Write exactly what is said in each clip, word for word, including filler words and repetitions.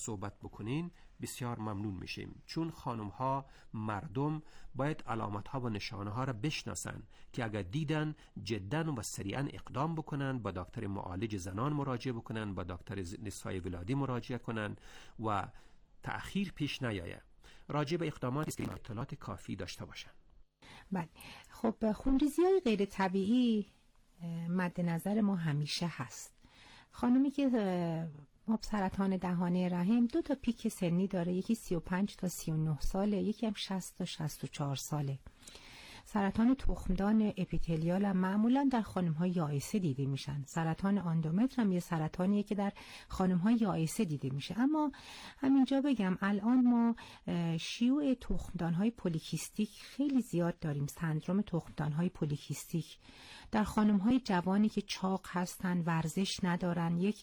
صحبت بکنین بسیار ممنون میشیم، چون خانم ها مردم باید علامت ها و نشانه ها را بشناسن که اگر دیدن جدا و سریعا اقدام بکنن، با دکتر معالج زنان مراجعه بکنن، با دکتر نسای ولادی مراجعه کنن و تأخیر پیش نیاید. راجع به اقدامات که اطلاعات کافی داشته باشن. بله، خب خونریزی‌های غیر طبیعی مد نظر ما همیشه هست. خانمی که ما سرطان دهانه رحم دو تا پیک سنی داره، یکی سی و پنج تا سی و نه ساله، یکی هم شصت تا شصت و چهار ساله. سرطان تخمدان اپیتلیال هم معمولا در خانم‌های یائسه دیده میشن. سرطان اندومتر هم یه سرطانیه که در خانم‌های یائسه دیده میشه. اما همینجا بگم الان ما شیوع تخمدان‌های پولیکیستیک خیلی زیاد داریم. سندروم تخمدان‌های پولیکیستیک در خانم‌های جوانی که چاق هستن، ورزش ندارن، یک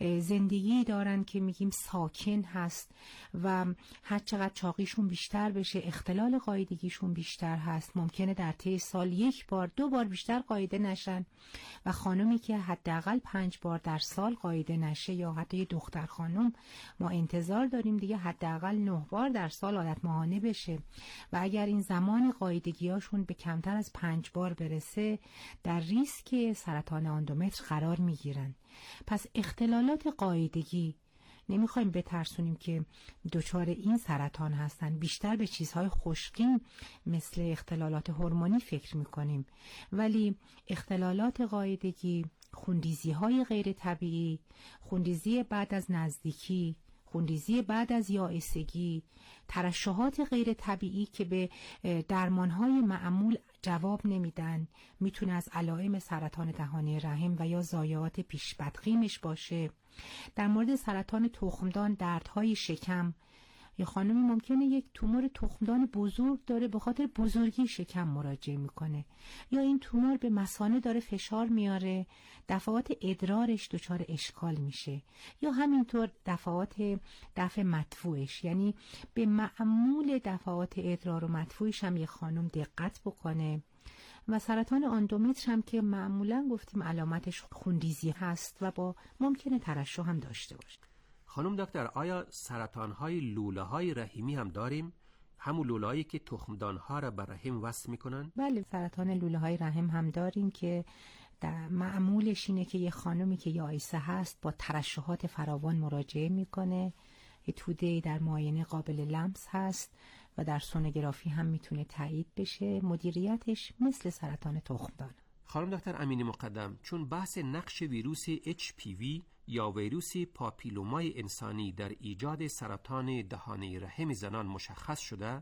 زندگی دارن که میگیم ساکن هست و هر چقدر چاقیشون بیشتر بشه اختلال قاعدگیشون بیشتر هست. ممکنه در طی سال یک بار دو بار بیشتر قاعده نشن و خانمی که حداقل پنج بار در سال قاعده نشه یا حتی یه دختر خانم ما انتظار داریم دیگه حداقل نه بار در سال عادت ماهانه بشه و اگر این زمان قاعدگیاشون به کمتر از پنج بار برسه در ریسک سرطان اندومتر قرار میگیرن. پس اختلالات قاعدگی نمیخوایم بترسونیم که دچار این سرطان هستن، بیشتر به چیزهای خوشگین مثل اختلالات هورمونی فکر میکنیم، ولی اختلالات قاعدگی، خونریزی های غیر طبیعی، خونریزی بعد از نزدیکی، خونریزی بعد از یائسگی، ترشحات غیر طبیعی که به درمانهای معمول جواب نمیدن، میتونه از علائم سرطان دهانه رحم و یا ضایعات پیشبدخیمش باشه. در مورد سرطان تخمدان دردهای شکم، یه خانمی ممکنه یک تومور تخمدان بزرگ داره به خاطر بزرگی شکم مراجعه میکنه، یا این تومور به مثانه داره فشار میاره، دفعات ادرارش دچار اشکال میشه، یا همینطور دفعات دفع مدفوعش، یعنی به معمول دفعات ادرار و مدفوعش هم یه خانم دقت بکنه. و سرطان اندومتر هم که معمولا گفتیم علامتش خونریزی هست و با ممکنه ترشح هم داشته باشه. خانم دکتر، آیا سرطان‌های لوله‌های رحمی هم داریم؟ همون لوله‌هایی که تخمدان‌ها را بر رحم وصل می‌کنن؟ بله، سرطان لوله‌های رحم هم داریم که در معمولش اینه که یه خانمی که یائسه هست با ترشحات فراوان مراجعه میکنه، یه توده در معاینه قابل لمس هست و در سونوگرافی هم میتونه تایید بشه. مدیریتش مثل سرطان تخمدان. خانم دکتر امینی مقدم، چون بحث نقش ویروس اچ پی وی یا ویروس پاپیلومای انسانی در ایجاد سرطان دهانه رحم زنان مشخص شده،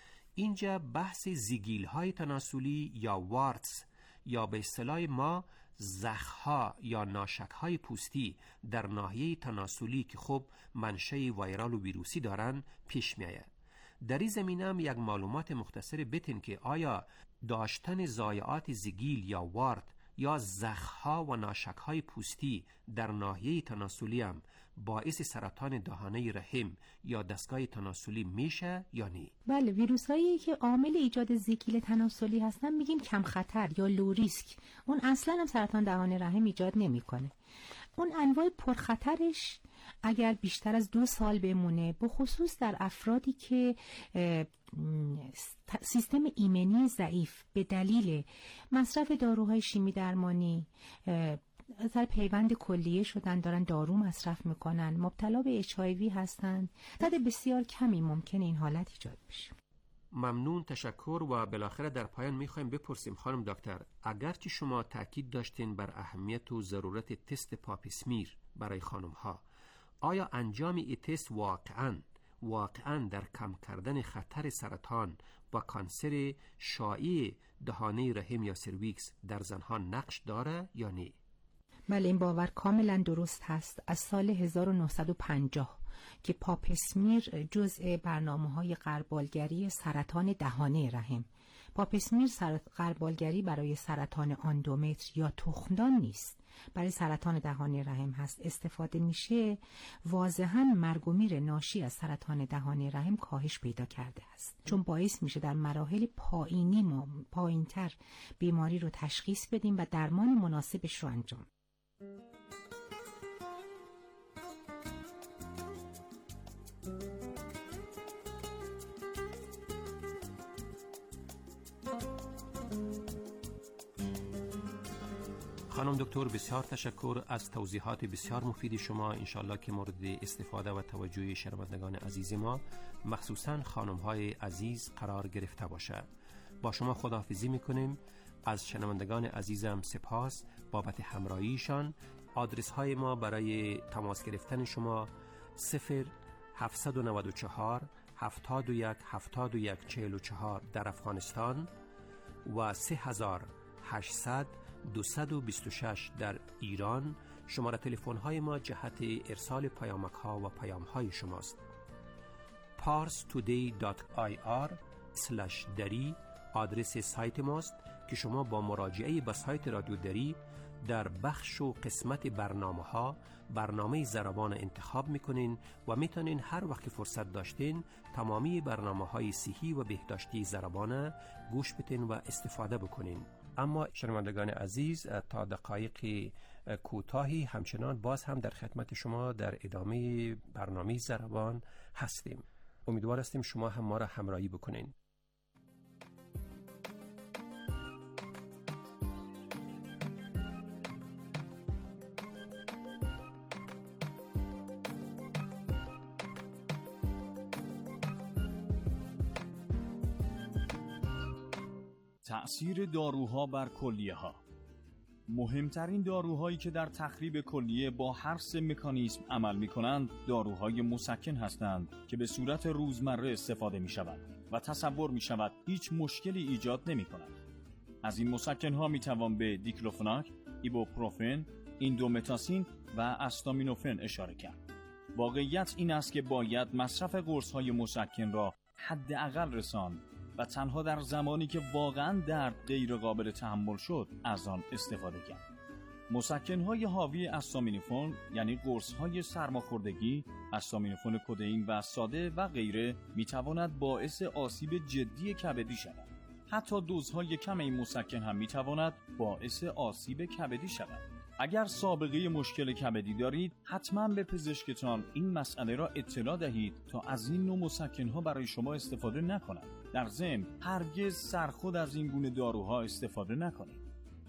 اینجا بحث زیگیل‌های تناسلی یا وارتس یا به اصطلاح ما زخها یا ناشک‌های پوستی در ناحیه تناسلی که خب منشأ ویرال و ویروسی دارن پیش می‌آید. در این زمینه هم یک معلومات مختصر بتین که آیا داشتن ضایعات زیگیل یا وارت یا زخها و ناشک‌های پوستی در ناحیه تناسلی هم باعث سرطان دهانه رحم یا دستگاه تناسلی میشه یا نه؟ بله، ویروسایی که عامل ایجاد زیگیل تناسلی هستن میگیم کم خطر یا لو ریسک. اون اصلا هم سرطان دهانه رحم ایجاد نمیکنه. اون انواع پرخطرش اگر بیشتر از دو سال بمونه، به خصوص در افرادی که سیستم ایمنی ضعیف به دلیل مصرف داروهای شیمی درمانی از طریق پیوند کلیه شدن، دارن دارو مصرف میکنن، مبتلا به اچ آی وی هستن، تعداد بسیار کمی ممکنه این حالت ایجاد بشه. ممنون، تشکر. و بالاخره در پایان میخوایم بپرسیم خانم دکتر، اگرچه شما تاکید داشتین بر اهمیت و ضرورت تست پاپ اسمیر برای خانم ها، آیا انجام این تست واقعاً واقعاً در کم کردن خطر سرطان و کانسر شایع دهانه رحم یا سرویکس در زنها نقش داره یا نه؟ بله، این باور کاملا درست هست. از سال هزار و نهصد و پنجاه که پاپ اسمیر جزء برنامه‌های غربالگری سرطان دهانه رحم، پاپ اسمیر غربالگری برای سرطان اندومتر یا تخمدان نیست، برای سرطان دهانه رحم هست، استفاده میشه، واضحاً مرگ و میر ناشی از سرطان دهانه رحم کاهش پیدا کرده است، چون باعث میشه در مراحل پایینی ما پایینتر بیماری رو تشخیص بدیم و درمان مناسبش رو انجام. خانم دکتر بسیار تشکر از توضیحات بسیار مفید شما. انشالله که مورد استفاده و توجه شنوندگان عزیز ما مخصوصاً خانم های عزیز قرار گرفته باشه. با شما خداحافظی میکنیم. از شنوندگان عزیزم سپاس بابت همراهیشان. آدرس های ما برای تماس گرفتن شما صفر هفت نه چهار هفتاد و یک هفتاد و یک چهل و چهار در افغانستان و سه هزار و هشتصد دویست و بیست و شش در ایران. شماره تلفن های ما جهت ارسال پیامک ها و پیام های شماست. پارس تودی دات آی آر اسلش دری آدرس سایت ماست که شما با مراجعه به سایت رادیو دری در بخش و قسمت برنامه ها برنامه زربان انتخاب میکنین و میتونین هر وقت فرصت داشتین تمامی برنامه های صحی و بهداشتی زربان گوش بتین و استفاده بکنین. اما شنوندگان عزیز تا دقایق کوتاهی همچنان باز هم در خدمت شما در ادامه برنامه زربان هستیم. امیدوار هستیم شما هم ما را همراهی بکنین. تأثیر داروها بر کلیه ها. مهمترین داروهایی که در تخریب کلیه با هر سه مکانیزم عمل می کنند داروهای مسکن هستند که به صورت روزمره استفاده می شود و تصور می شود هیچ مشکلی ایجاد نمی کنند. از این مسکن ها می توان به دیکلوفناک، ایبوپروفن، ایندومتاسین و استامینوفن اشاره کرد. واقعیت این است که باید مصرف قرص های مسکن را حداقل رساند و تنها در زمانی که واقعاً درد غیر قابل تحمل شد از آن استفاده کرد. مسکن‌های حاوی استامینوفن یعنی قرص‌های سرماخوردگی، استامینوفن کدئین و ساده و غیره می‌تواند باعث آسیب جدی کبدی شود. حتی دوزهای کم این مسکن هم می‌تواند باعث آسیب کبدی شود. اگر سابقه مشکل کبدی دارید حتما به پزشکتان این مسئله را اطلاع دهید تا از این نوع مسکن‌ها برای شما استفاده نکنند. در ضمن هرگز سرخود از این گونه داروها استفاده نکنید.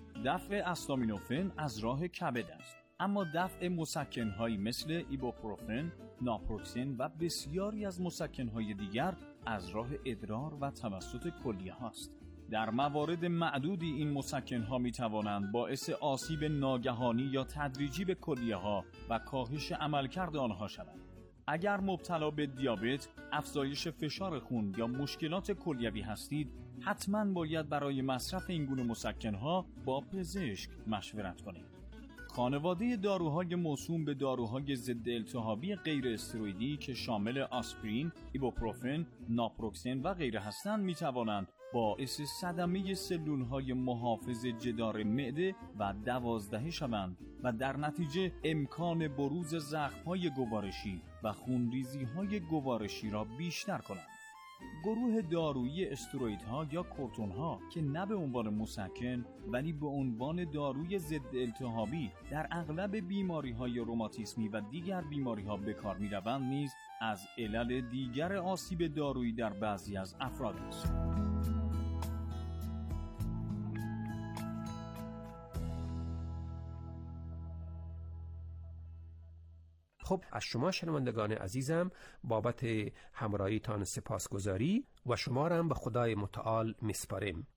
دفع استامینوفن از راه کبد است، اما دفع مسکن‌هایی مثل ایبوپروفن، ناپروکسن و بسیاری از مسکن‌های دیگر از راه ادرار و توسط کلیه هاست. در موارد معدودی این مسکن‌ها می‌توانند باعث آسیب ناگهانی یا تدریجی به کلیه‌ها و کاهش عملکرد آنها شوند. اگر مبتلا به دیابت، افزایش فشار خون یا مشکلات کلیوی هستید، حتماً باید برای مصرف این گونه مسکن‌ها با پزشک مشورت کنید. خانواده داروهای موسوم به داروهای ضد التهابی غیر استروئیدی که شامل آسپرین، ایبوپروفن، ناپروکسن و غیره هستند می‌توانند باعث صدمه سلول‌های محافظ جدار معده و دوازدهه شوند و در نتیجه امکان بروز زخم‌های گوارشی و خونریزی‌های گوارشی را بیشتر کنند. گروه دارویی استروئیدها یا کورتون‌ها که نه به عنوان مسکن ولی به عنوان داروی ضد التهابی در اغلب بیماری‌های روماتیسمی و دیگر بیماری‌ها به کار می‌روند نیز از علل دیگر آسیب دارویی در بعضی از افراد است. خب از شما شنوندگان عزیزم بابت همراهیتان سپاسگزاری و شما را هم به خدای متعال میسپاریم.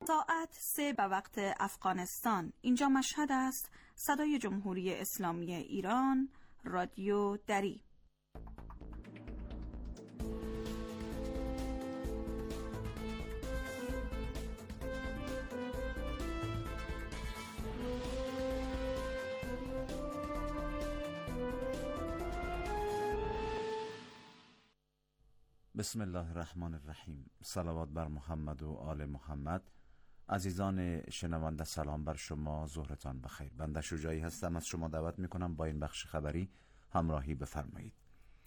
ساعت سه به وقت افغانستان. اینجا مشهد است. صدای جمهوری اسلامی ایران، رادیو دری. بسم الله الرحمن الرحیم. صلوات بر محمد و آل محمد. عزیزان شنونده سلام بر شما، ظهرتان بخیر. بنده شجاعی هستم، از شما دعوت میکنم با این بخش خبری همراهی بفرمایید.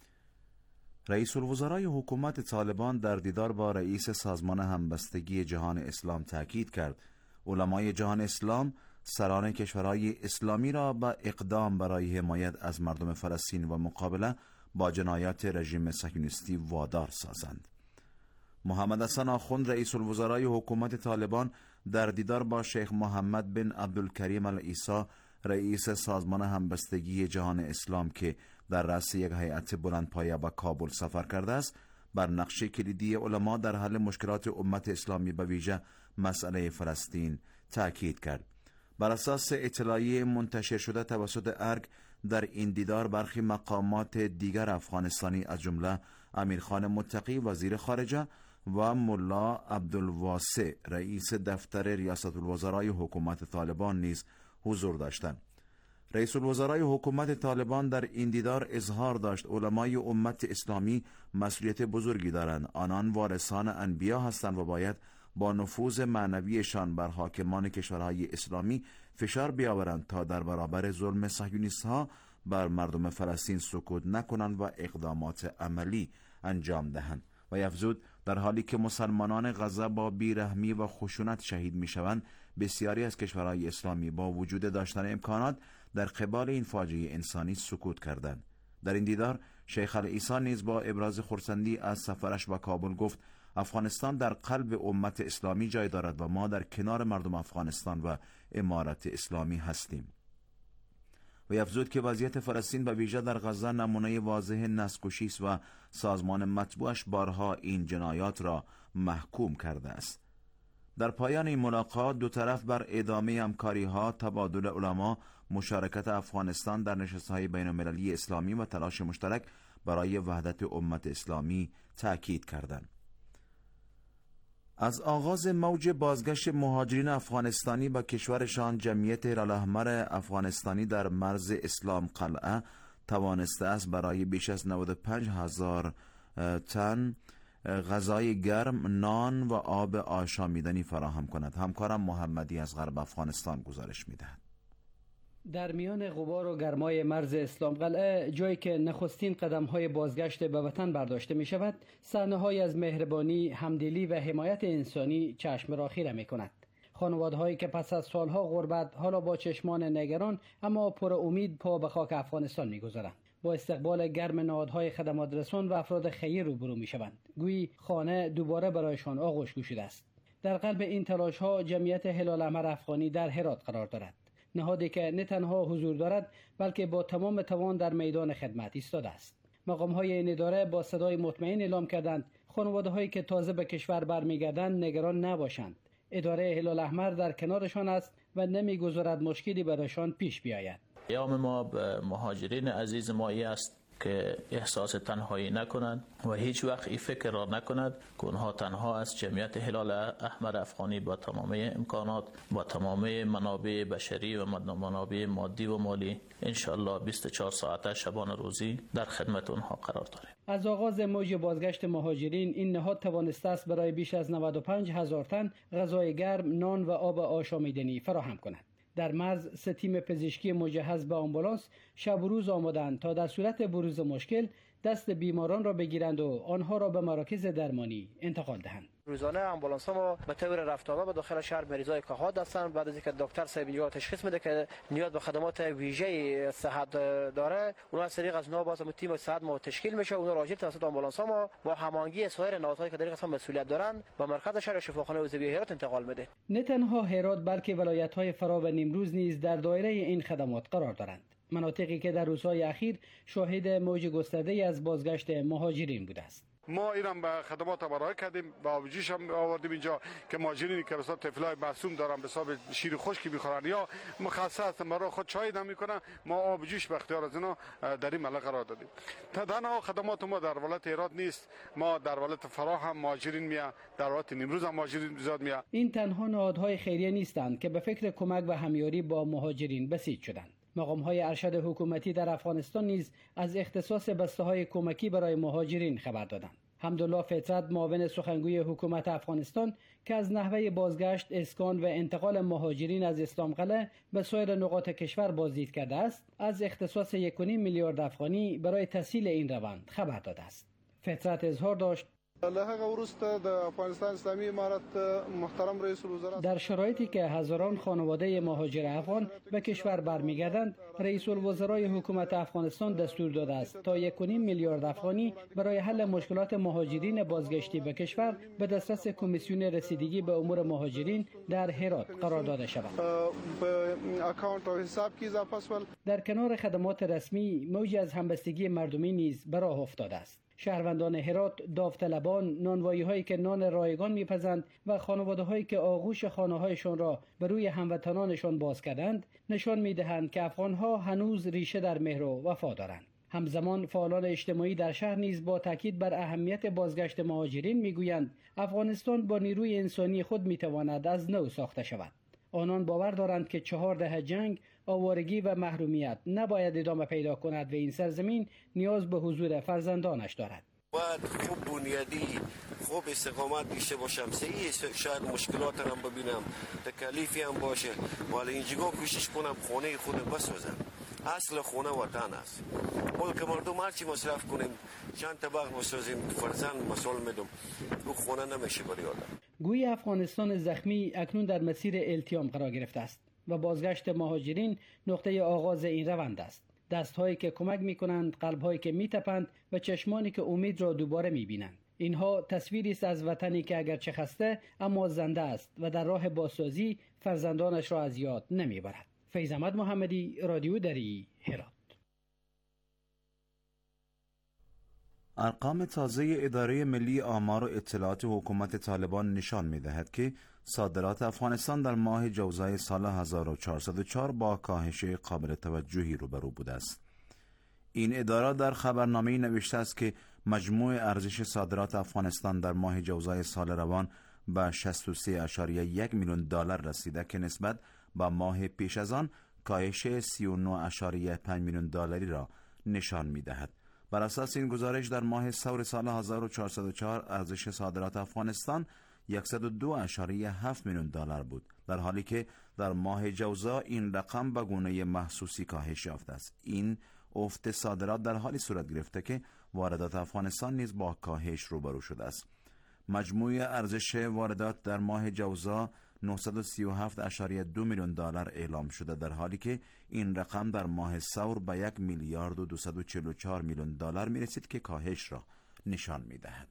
رئیس الوزرای حکومت طالبان در دیدار با رئیس سازمان همبستگی جهان اسلام تاکید کرد علمای جهان اسلام سران کشورهای اسلامی را به اقدام برای حمایت از مردم فلسطین و مقابله با جنایات رژیم صهیونیستی وادار سازند. محمد حسن آخوند رئیس الوزرای حکومت طالبان در دیدار با شیخ محمد بن عبدالکریم العیسی رئیس سازمان همبستگی جهان اسلام که در رأس یک هیئت بلندپایه به کابل سفر کرده است، بر نقش کلیدی علما در حل مشکلات امت اسلامی به ویژه مسئله فلسطین تاکید کرد. بر اساس اطلاعیه منتشر شده توسط ارگ، در این دیدار برخی مقامات دیگر افغانستانی از جمله امیرخان متقی وزیر خارجه و ملا عبدالواسع رئیس دفتر ریاست الوزرای حکومت طالبان نیز حضور داشتند. رئیس الوزرای حکومت طالبان در این دیدار اظهار داشت علمای امت اسلامی مسئولیت بزرگی دارند. آنان وارثان انبیا هستند و باید با نفوذ معنویشان بر حاکمان کشورهای اسلامی فشار بیاورند تا در برابر ظلم صهیونیست‌ها بر مردم فلسطین سکوت نکنند و اقدامات عملی انجام دهند. و افزود در حالی که مسلمانان غزه با بیرحمی و خشونت شهید میشوند، بسیاری از کشورهای اسلامی با وجود داشتن امکانات در قبال این فاجعه انسانی سکوت کردند. در این دیدار شیخ العیسی نیز با ابراز خرسندی از سفرش به کابل گفت افغانستان در قلب امت اسلامی جای دارد و ما در کنار مردم افغانستان و امارت اسلامی هستیم. و افزود که وضعیت فلسطین به ویژه در غزه نمونه واضح نسل‌کشی است و سازمان مطبوعش بارها این جنایات را محکوم کرده است. در پایان این ملاقات دو طرف بر ادامه همکاری‌ها، تبادل علما، مشارکت افغانستان در نشست‌های بین‌المللی اسلامی و تلاش مشترک برای وحدت امت اسلامی تاکید کردند. از آغاز موج بازگشت مهاجرین افغانستانی به کشورشان، جمعیت هلال احمر افغانستانی در مرز اسلام قلعه توانسته است برای بیش از نود و پنج هزار تن غذای گرم، نان و آب آشامیدنی فراهم کند. همکارم محمدی از غرب افغانستان گزارش می‌دهد. در میان غبار و گرمای مرز اسلام قلعه، جایی که نخستین قدم‌های بازگشت به وطن برداشته می شود، صحنه‌هایی از مهربانی، همدلی و حمایت انسانی چشم را خیره می کند. خانواده‌هایی که پس از سالها غربت حالا با چشمان نگران اما پر امید پا به خاک افغانستان می گذارند. با استقبال گرم نهادهای خدمات رسان و افراد خیر روبرو می شوند. گویی خانه دوباره برایشان آغوش گشوده است. در قلب این تلاش‌ها جمعیت هلال احمر افغانی در هرات قرار دارد. نهادی که نه تنها حضور دارد بلکه با تمام توان در میدان خدمت ایستاده است. مقام‌های این اداره با صدای مطمئن اعلام کردند خانواده‌هایی که تازه به کشور برمیگردند نگران نباشند. اداره هلال احمر در کنارشان است و نمی‌گذارد مشکلی برایشان پیش بیاید. پیام ما به مهاجرین عزیز ما است که احساس تنهایی نکنند و هیچ وقت این فکر را نکنند که اونها تنها از جمعیت هلال احمر افغانی با تمام امکانات، با تمام منابع بشری و منابع مادی و مالی انشالله بیست و چهار ساعته شبانه روزی در خدمت اونها قرار داریم. از آغاز موج بازگشت مهاجرین، این نهاد توانسته است برای بیش از نود و پنج هزار تن غذای گرم، نان و آب آشامیدنی فراهم کند. در مرز سه تیم پزشکی مجهز به آمبولانس شب و روز آمادند تا در صورت بروز مشکل دست بیماران را بگیرند و آنها را به مراکز درمانی انتقال دهند. روزانه آمبولانس ها ما به طور رفتابه به داخل شهر مریضای کهات هستند. بعد از اینکه دکتر صاحب اینجا تشخیص میده که نیاز به خدمات ویژه صحت داره، اونها از طریق از نو باز تیم صحت ما تشکیل میشه. اونها راجع توسط آمبولانس ها ما با هماهنگی سایر نهادهایی که در این قسمت مسئولیت دارند به مرکز شهر شفاخانه عضوی هرات انتقال میده. نه تنها هرات بلکه ولایت‌های فرا و نیمروز نیز در دایره این خدمات قرار دارند. مناطقی که در روزهای اخیر شاهد موج گسترده از بازگشت مهاجرین بوده است. ما اینم به خدمات برای کردیم، با آبجوش هم آوردیم اینجا که ماجرینی که مثلا طفلای معصوم دارن به حساب شیر خشکی میخورن یا مخصص مرا خود چای دم میکنن، ما آبجوش به اختیار از اینا در این ملک قرار دادیم. تنها خدمات ما در ولایت هرات نیست، ما در ولایت فراه هم ماجرین میاد، در ولایت نیمروز هم ماجرین زیاد میاد. این تنها نهادهای خیریه نیستند که به فکر کمک و همیاری با مهاجرین بسیج شدند. مقام‌های ارشد حکومتی در افغانستان نیز از اختصاص بسته‌های کمکی برای مهاجرین خبر دادند. حمدالله فطرت، معاون سخنگوی حکومت افغانستان که از نحوه بازگشت، اسکان و انتقال مهاجرین از اسلام قلعه به سایر نقاط کشور بازدید کرده است، از اختصاص یک و نیم میلیارد افغانی برای تسهیل این روند خبر داده است. فطرت اظهار داشت در شرایطی که هزاران خانواده مهاجر افغان به کشور برمیگردند، رئیس الوزرای حکومت افغانستان دستور داده است تا یک و نیم میلیارد افغانی برای حل مشکلات مهاجرین بازگشتی به کشور به دسترس کمیسیون رسیدگی به امور مهاجرین در هرات قرار داده شود. در کنار خدمات رسمی، موجی از همبستگی مردمی نیز به راه افتاده است. شهروندان هرات داوطلبان نانوایی هایی که نان رایگان میپزند و خانواده هایی که آغوش خانه هایشان را به روی هموطنانشان باز کردند نشان میدهند که افغان ها هنوز ریشه در مهر و وفا دارند. همزمان فعالان اجتماعی در شهر نیز با تاکید بر اهمیت بازگشت مهاجرین میگویند افغانستان با نیروی انسانی خود میتواند از نو ساخته شود. آنان باور دارند که چهار دهه جنگ، آوارگی و محرومیت نباید ادامه پیدا کند و این سرزمین نیاز به حضور فرزندانش دارد. باید خوب بنیادی، خوب استقامت داشته باشم. صحیح شاید مشکلات هم ببینم، تکلیفی هم باشه، ولی اینجا کوشش کنم خونه خودم بسازم. اصل خونه وطن است. ملک مردم هرچی مصرف کنیم، چند طبق بسازیم، فرزند مسئول میدم، او خونه نمیشه برای آدم. گویی افغانستان زخمی اکنون در مسیر التیام قرار گرفته است و بازگشت مهاجرین نقطه آغاز این روند است. دست‌هایی که کمک می‌کنند، قلب‌هایی که می‌تپند و چشمانی که امید را دوباره می‌بینند. اینها تصویری است از وطنی که اگرچه خسته اما زنده است و در راه بازسازی فرزندانش را از یاد نمی‌برد. فیض احمد محمدی، رادیو دری، هرات. ارقام تازه اداره ملی آمار و اطلاعات حکومت طالبان نشان می‌دهد که صادرات افغانستان در ماه جوزای سال هزار و چهارصد و چهار با کاهش قابل توجهی روبرو بوده است. این اداره در خبرنامه‌ای نوشته است که مجموع ارزش صادرات افغانستان در ماه جوزای سال روان به شصت و سه ممیز یک میلیون دلار رسیده که نسبت به ماه پیش از آن کاهش سی و نه ممیز پنج میلیون دلاری را نشان می‌دهد. بر اساس این گزارش در ماه ثور سال هزار و چهارصد و چهار ارزش صادرات افغانستان صد و دو ممیز هفت میلیون دلار بود، در حالی که در ماه جوزا این رقم به گونه محسوسی کاهش یافته است. این افت صادرات در حالی صورت گرفته که واردات افغانستان نیز با کاهش روبرو شده است. مجموع ارزش واردات در ماه جوزا نهصد و سی و هفت ممیز دو میلیون دلار اعلام شده، در حالی که این رقم در ماه ثور به یک میلیارد و دویست و چهل و چهار میلیون دلار می رسید که کاهش را نشان می دهد.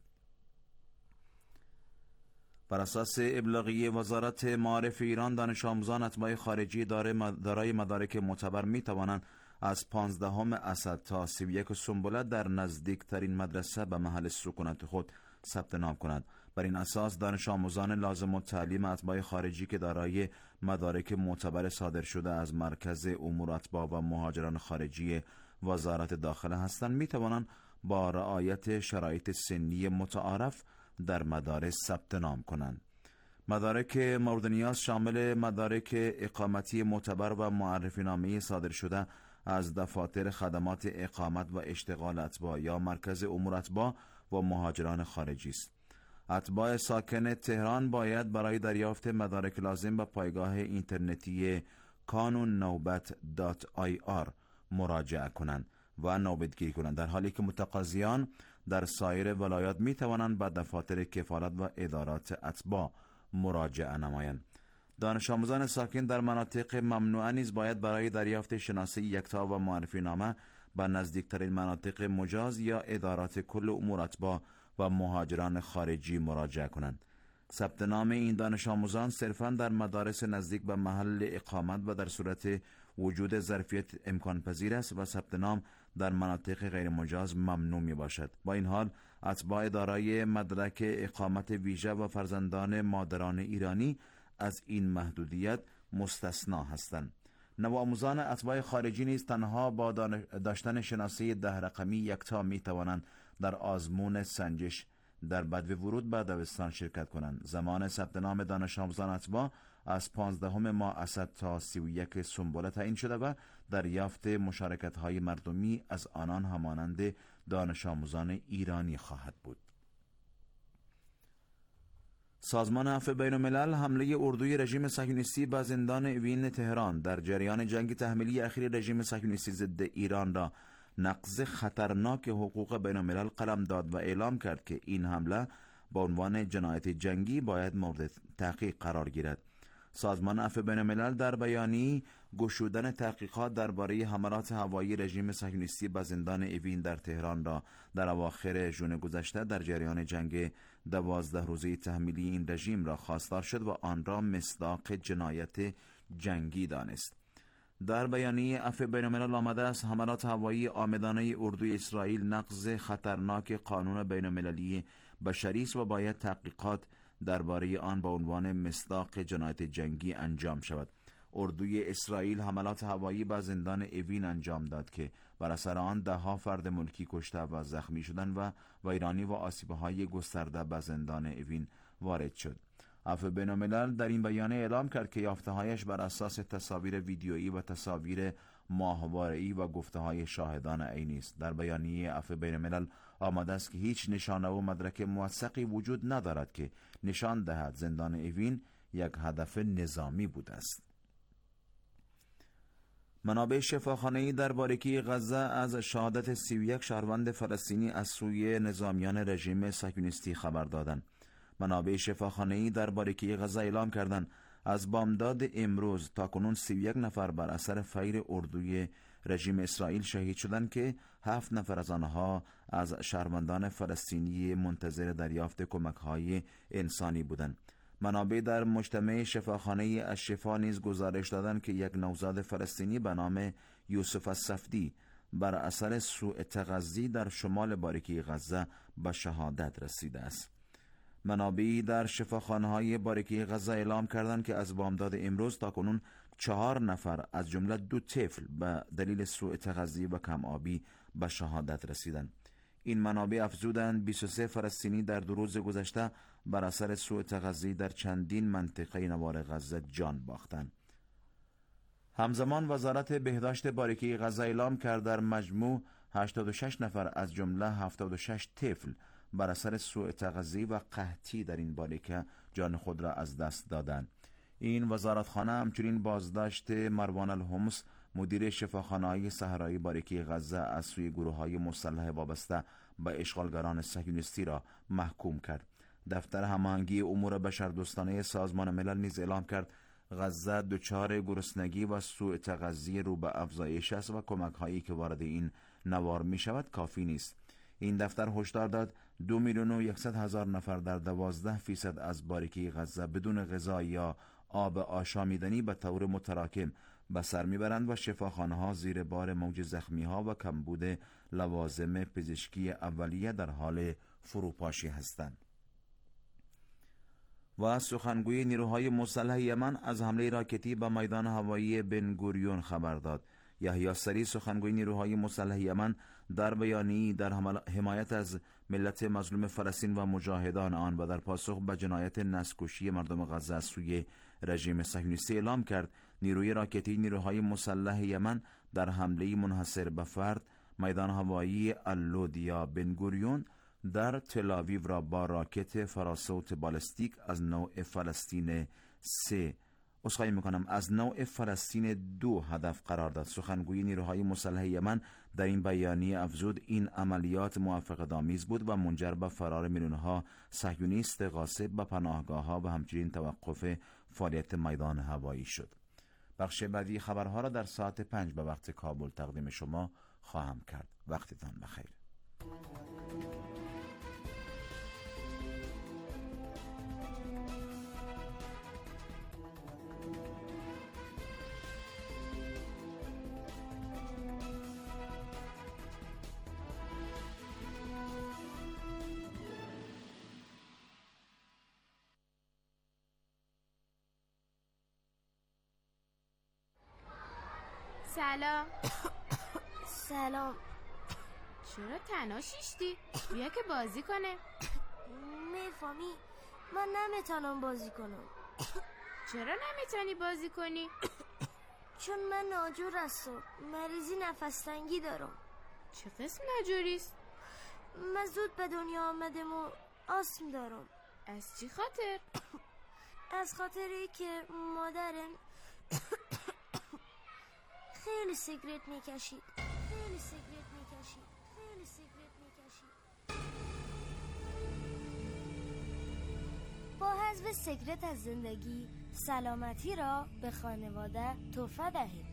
بر اساس ابلاغیه وزارت معارف ایران، دانش آموزان اتباع خارجی دارای مدارک معتبر می توانند از پانزدهم اسد تا سی و یک سنبله در نزدیکترین مدرسه به محل سکونت خود ثبت نام کنند. بر این اساس دانش آموزان لازم التعلیم اتباع خارجی که دارای مدارک معتبر صادر شده از مرکز امور اتباع و مهاجران خارجی وزارت داخله هستند می توانند با رعایت شرایط سنی متعارف در مدارس ثبت نام کنند. مدارک مورد نیاز شامل مدارک اقامتی معتبر و معرفی نامه صادر شده از دفاتر خدمات اقامت و اشتغال اتباع یا مرکز امور اتباع و مهاجران خارجی است. اتباع ساکن تهران باید برای دریافت مدارک لازم به پایگاه اینترنتی کانون نوبت دات آی آر مراجعه کنند و نوبتگیری کنند، در حالی که متقاضیان در سایر ولایات می توانند به دفاتر کفالت و ادارات اتباع مراجعه نمایند. دانش آموزان ساکن در مناطق ممنوعه نیز باید برای دریافت شناسه یکتا و معرفی نامه به نزدیکترین مناطق مجاز یا ادارات کل امور اتباع و مهاجران خارجی مراجعه کنند. ثبت نام این دانش آموزان صرفاً در مدارس نزدیک به محل اقامت و در صورت وجود ظرفیت امکان پذیر است و ثبت نام در مناطق غیر مجاز ممنوع می باشد. با این حال اتباع دارای مدرک اقامت ویژه و فرزندان مادران ایرانی از این محدودیت مستثنا هستند. نوآموزان اتباع خارجی نیز تنها با داشتن شناسه ده رقمی یکتا می توانند در آزمون سنجش در بدو ورود به دبستان شرکت کنند. زمان ثبت نام دانش آموزان اتباع از پانزدهم ماه اسد تا سی و یک سنبله تعیین شده و دریافت مشارکت های مردمی از آنان همانند دانش آموزان ایرانی خواهد بود. سازمان عفو بین الملل حمله اردوی رژیم صهیونیستی به زندان اوین تهران در جریان جنگ تحمیلی اخیر رژیم صهیونیستی ضد ایران را نقض خطرناک حقوق بین الملل قلم داد و اعلام کرد که این حمله با عنوان جنایت جنگی باید مورد تحقیق قرار گیرد. سازمان عفو بین الملل در بیانیه‌ای گشودن تحقیقات درباره حملات هوایی رژیم صهیونیستی به زندان اوین در تهران را در اواخر ژوئن گذشته در جریان جنگ دوازده روزه تحمیلی این رژیم را خواستار شد و آن را مصداق جنایت جنگی دانست. در بیانیه عفو بین الملل آمده است حملات هوایی عامدانه اردوی اسرائیل نقض خطرناک قانون بین المللی بشری است و باید تحقیقات درباره آن با عنوان مصداق جنایت جنگی انجام شود. اردوی اسرائیل حملات هوایی به زندان اوین انجام داد که بر اثر آن ده ها فرد ملکی کشته و زخمی شدند و ویرانی و آسیب‌های گسترده به زندان اوین وارد شد. عفو بین الملل در این بیانیه اعلام کرد که یافته‌هایش بر اساس تصاویر ویدیویی و تصاویر ماهواره‌ای و گفته‌های شاهدان عینی است. در بیانیه عفو بین الملل آمده است که هیچ نشانه و مدرک موثقی وجود ندارد که نشان دهد زندان اوین یک هدف نظامی بوده است. منابع شفاخانه‌ای در باریکی غزه از شهادت سی و یک شهروند فلسطینی از سوی نظامیان رژیم صهیونیستی خبر دادند. منابع شفاخانه‌ای در باریکی غزه اعلام کردند از بامداد امروز تاکنون سی و یک نفر بر اثر فیر اردوی رژیم اسرائیل شهید شدند که هفت نفر از آنها از شهروندان فلسطینی منتظر دریافت کمک‌های انسانی بودند. منابع در مجتمع شفاخانه الشفا نیز گزارش دادند که یک نوزاد فلسطینی به نام یوسف الصفدی بر اثر سوء تغذی در شمال باریکی غزه به شهادت رسیده است. منابعی در شفاخانه‌های باریکی غزه اعلام کردند که از بامداد امروز تاکنون چهار نفر از جمله دو طفل به دلیل سوء تغذی و کم آبی به شهادت رسیدند. این منابع افزودند بیست و سه فلسطینی در دو روز گذشته بر اثر سوء تغذی در چندین منطقه نوار غزه جان باختند. همزمان وزارت بهداشت باریکی غزه اعلام کرد در مجموع هشتاد و شش نفر از جمله هفتاد و شش طفل بر اثر سوء تغذی و قحطی در این باریکه جان خود را از دست دادند. این وزارتخانه همچنین بازداشت مروان الحمص مدیر شفاخانه‌های صحرایی باریکی غزه از سوی گروه‌های مسلح وابسته به اشغالگران صهیونیستی را محکوم کرد. دفتر هماهنگی امور بشردوستانه سازمان ملل نیز اعلام کرد غزه دچار گرسنگی و سوء تغذی رو به افزایش است و کمک‌هایی که وارد این نوار می‌شود کافی نیست. این دفتر هشدار داد دو میلیون و یکصد هزار نفر در دوازده فیصد از باریکی غزه بدون غذا یا آب آشامیدنی به طور متراکم به سر میبرند و شفاخانه‌ها زیر بار موج زخمی‌ها و کمبود لوازم پزشکی اولیه در حال فروپاشی هستند. و سخنگوی نیروهای مسلح یمن از حمله راکتی به میدان هوایی بن گوریون خبر داد. یحیی سری سخنگوی نیروهای مسلح یمن در بیانیه‌ای در حمایت از ملت مظلوم فلسطین و مجاهدان آن و در پاسخ به جنایت نسل‌کشی مردم غزه از سوی رژیم صهیونیستی اعلام کرد نیروی راکتی نیروهای مسلح یمن در حمله منحصر به فرد میدان هوایی اللودیا بن گوریون در تل‌آویو را با راکت فراسوت بالستیک از نوع فلسطین سه اسخای میکنم از نوع فلسطین دو هدف قرار داد. سخنگوی نیروهای مسلح یمن در این بیانیه افزود این عملیات موفقیت‌آمیز بود و منجر به فرار میلیون‌ها صهیونیست غاصب به پناهگاه‌ها و همچنین توقف فعالیت میدان هوایی شد. بخش بعدی خبرها را در ساعت پنج به وقت کابل تقدیم شما خواهم کرد. وقتتان بخیر. سلام. سلام. چرا تنها شیشتی؟ بیا که بازی کنه. میفهمی من نمیتونم بازی کنم. چرا نمیتونی بازی کنی؟ چون من ناجور هستم، مریضی نفس تنگی دارم. چه قسم ناجوریست؟ من زود به دنیا آمدم و آسم دارم. از چی خاطر؟ از خاطری که مادرم خیلی سیگرت میکشید. خیلی سیگرت میکشید. خیلی سیگرت میکشید. با حذف سیگرت از زندگی، سلامتی را به خانواده تحفه دهید.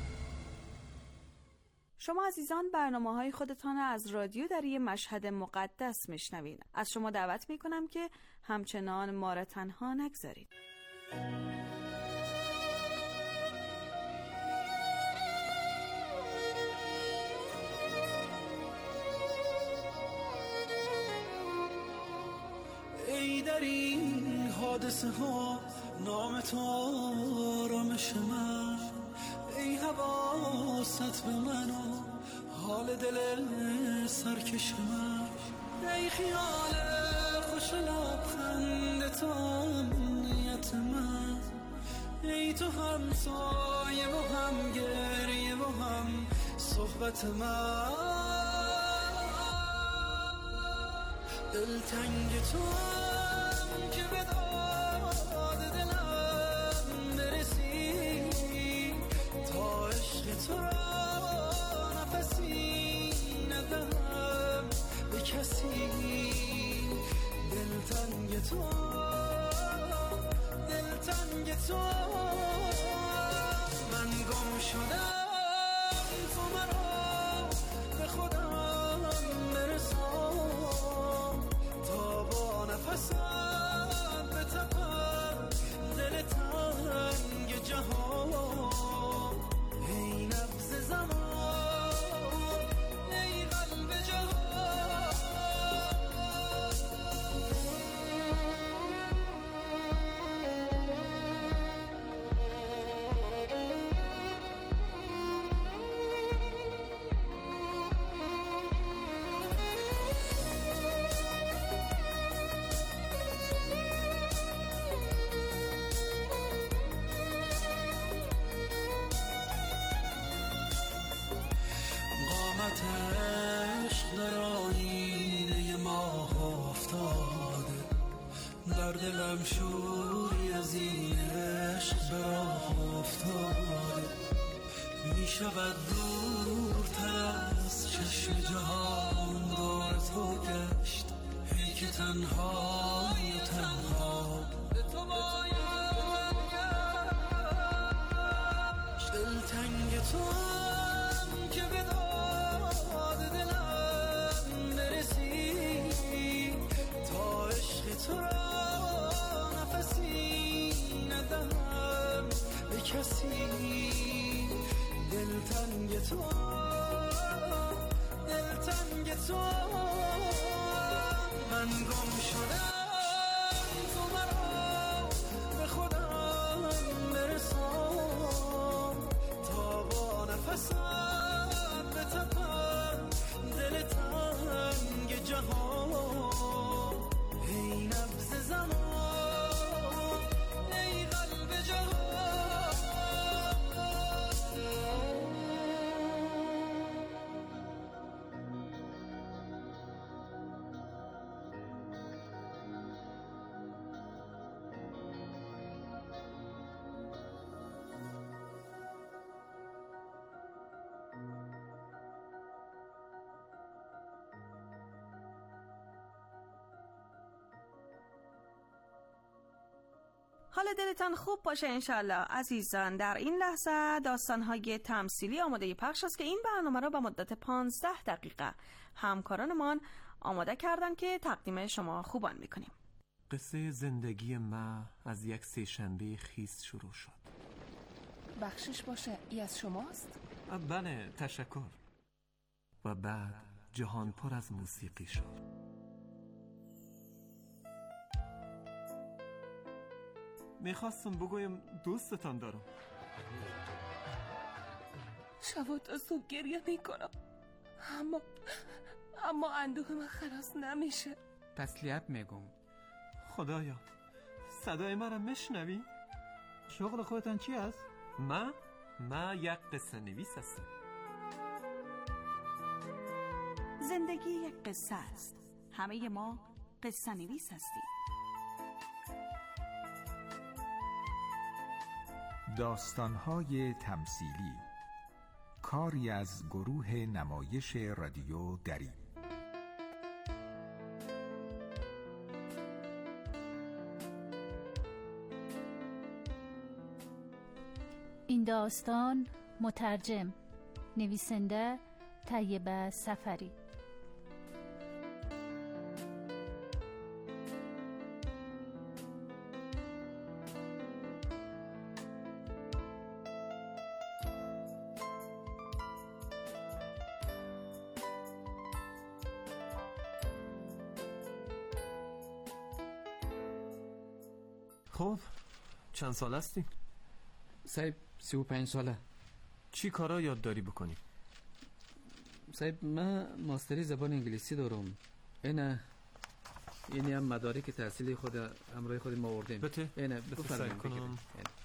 شما عزیزان برنامه‌های خودتان از رادیو در یه مشهد مقدس میشنوید. از شما دعوت میکنم که همچنان ما را تنها نگذارید. ای در این حادثه ها نام تو آرامش من، ای حواست به من و حال دل سرکش من، ای خیال خوش لبخند تو امنیت من، ای تو هم سایه و هم گریه و هم صحبت من، دلتنگ تو هم که به داد دلم برسی، تا عشق تو را نفسی ندهم به کسی، دلتنگ تو دلتنگ تو من گم شدم، تو مرا به خودم برسان، تا با نفسم به تپم دل تنگ جهان، ای نبض زمان ای قلب جهان. عشق در آینه ماه افتاده، در دلم شوری از این عشق به راه افتاده، می شود دورتر از چشم جهان دور تو گشت، ای که تنهای تنها به تو باید گشت، دلتنگ تو هم که به تو را نفسی ندهم به کسی، دلتنگ تو دلتنگ تو من گم شدم، تو مرا به خودم برسان، تا با نفسم به تپم دل تنگ جهان، ای نبض زمان ای قلب جهان. حال دلتان خوب باشه انشالله عزیزان. در این لحظه داستان‌های تمثیلی آماده پخش است که این برنامه را به مدت پانزده دقیقه همکارانمان آماده کردن که تقدیم شما خوبان میکنیم. قصه زندگی ما از یک سه‌شنبه خیس شروع شد. بخشش باشه، ای از شماست؟ بله تشکر. و بعد جهان پر از موسیقی شد. میخواستم بگویم دوستتان دارم. شب تا صبح گریه میکنم، اما اما اندوه من خلاص نمیشه. تسلیت میگم. خدایا صدای منم میشنوی؟ شغل خودتان چی است؟ من؟ من یک قصه نویس هستم. زندگی یک قصه است. همه ما قصه نویس هستیم. داستان‌های تمثیلی، کاری از گروه نمایش رادیو دری. این داستان مترجم، نویسنده طیبه سفری. خب چند سال هستی؟ صاحب سی و پنج ساله. چی کارا یاد داری بکنی؟ صاحب من ماستری زبان انگلیسی دارم. اینه اینی هم مدارک تحصیلی خود همراه خود ما آوردیم. بته؟ اینه بته سعی کنم.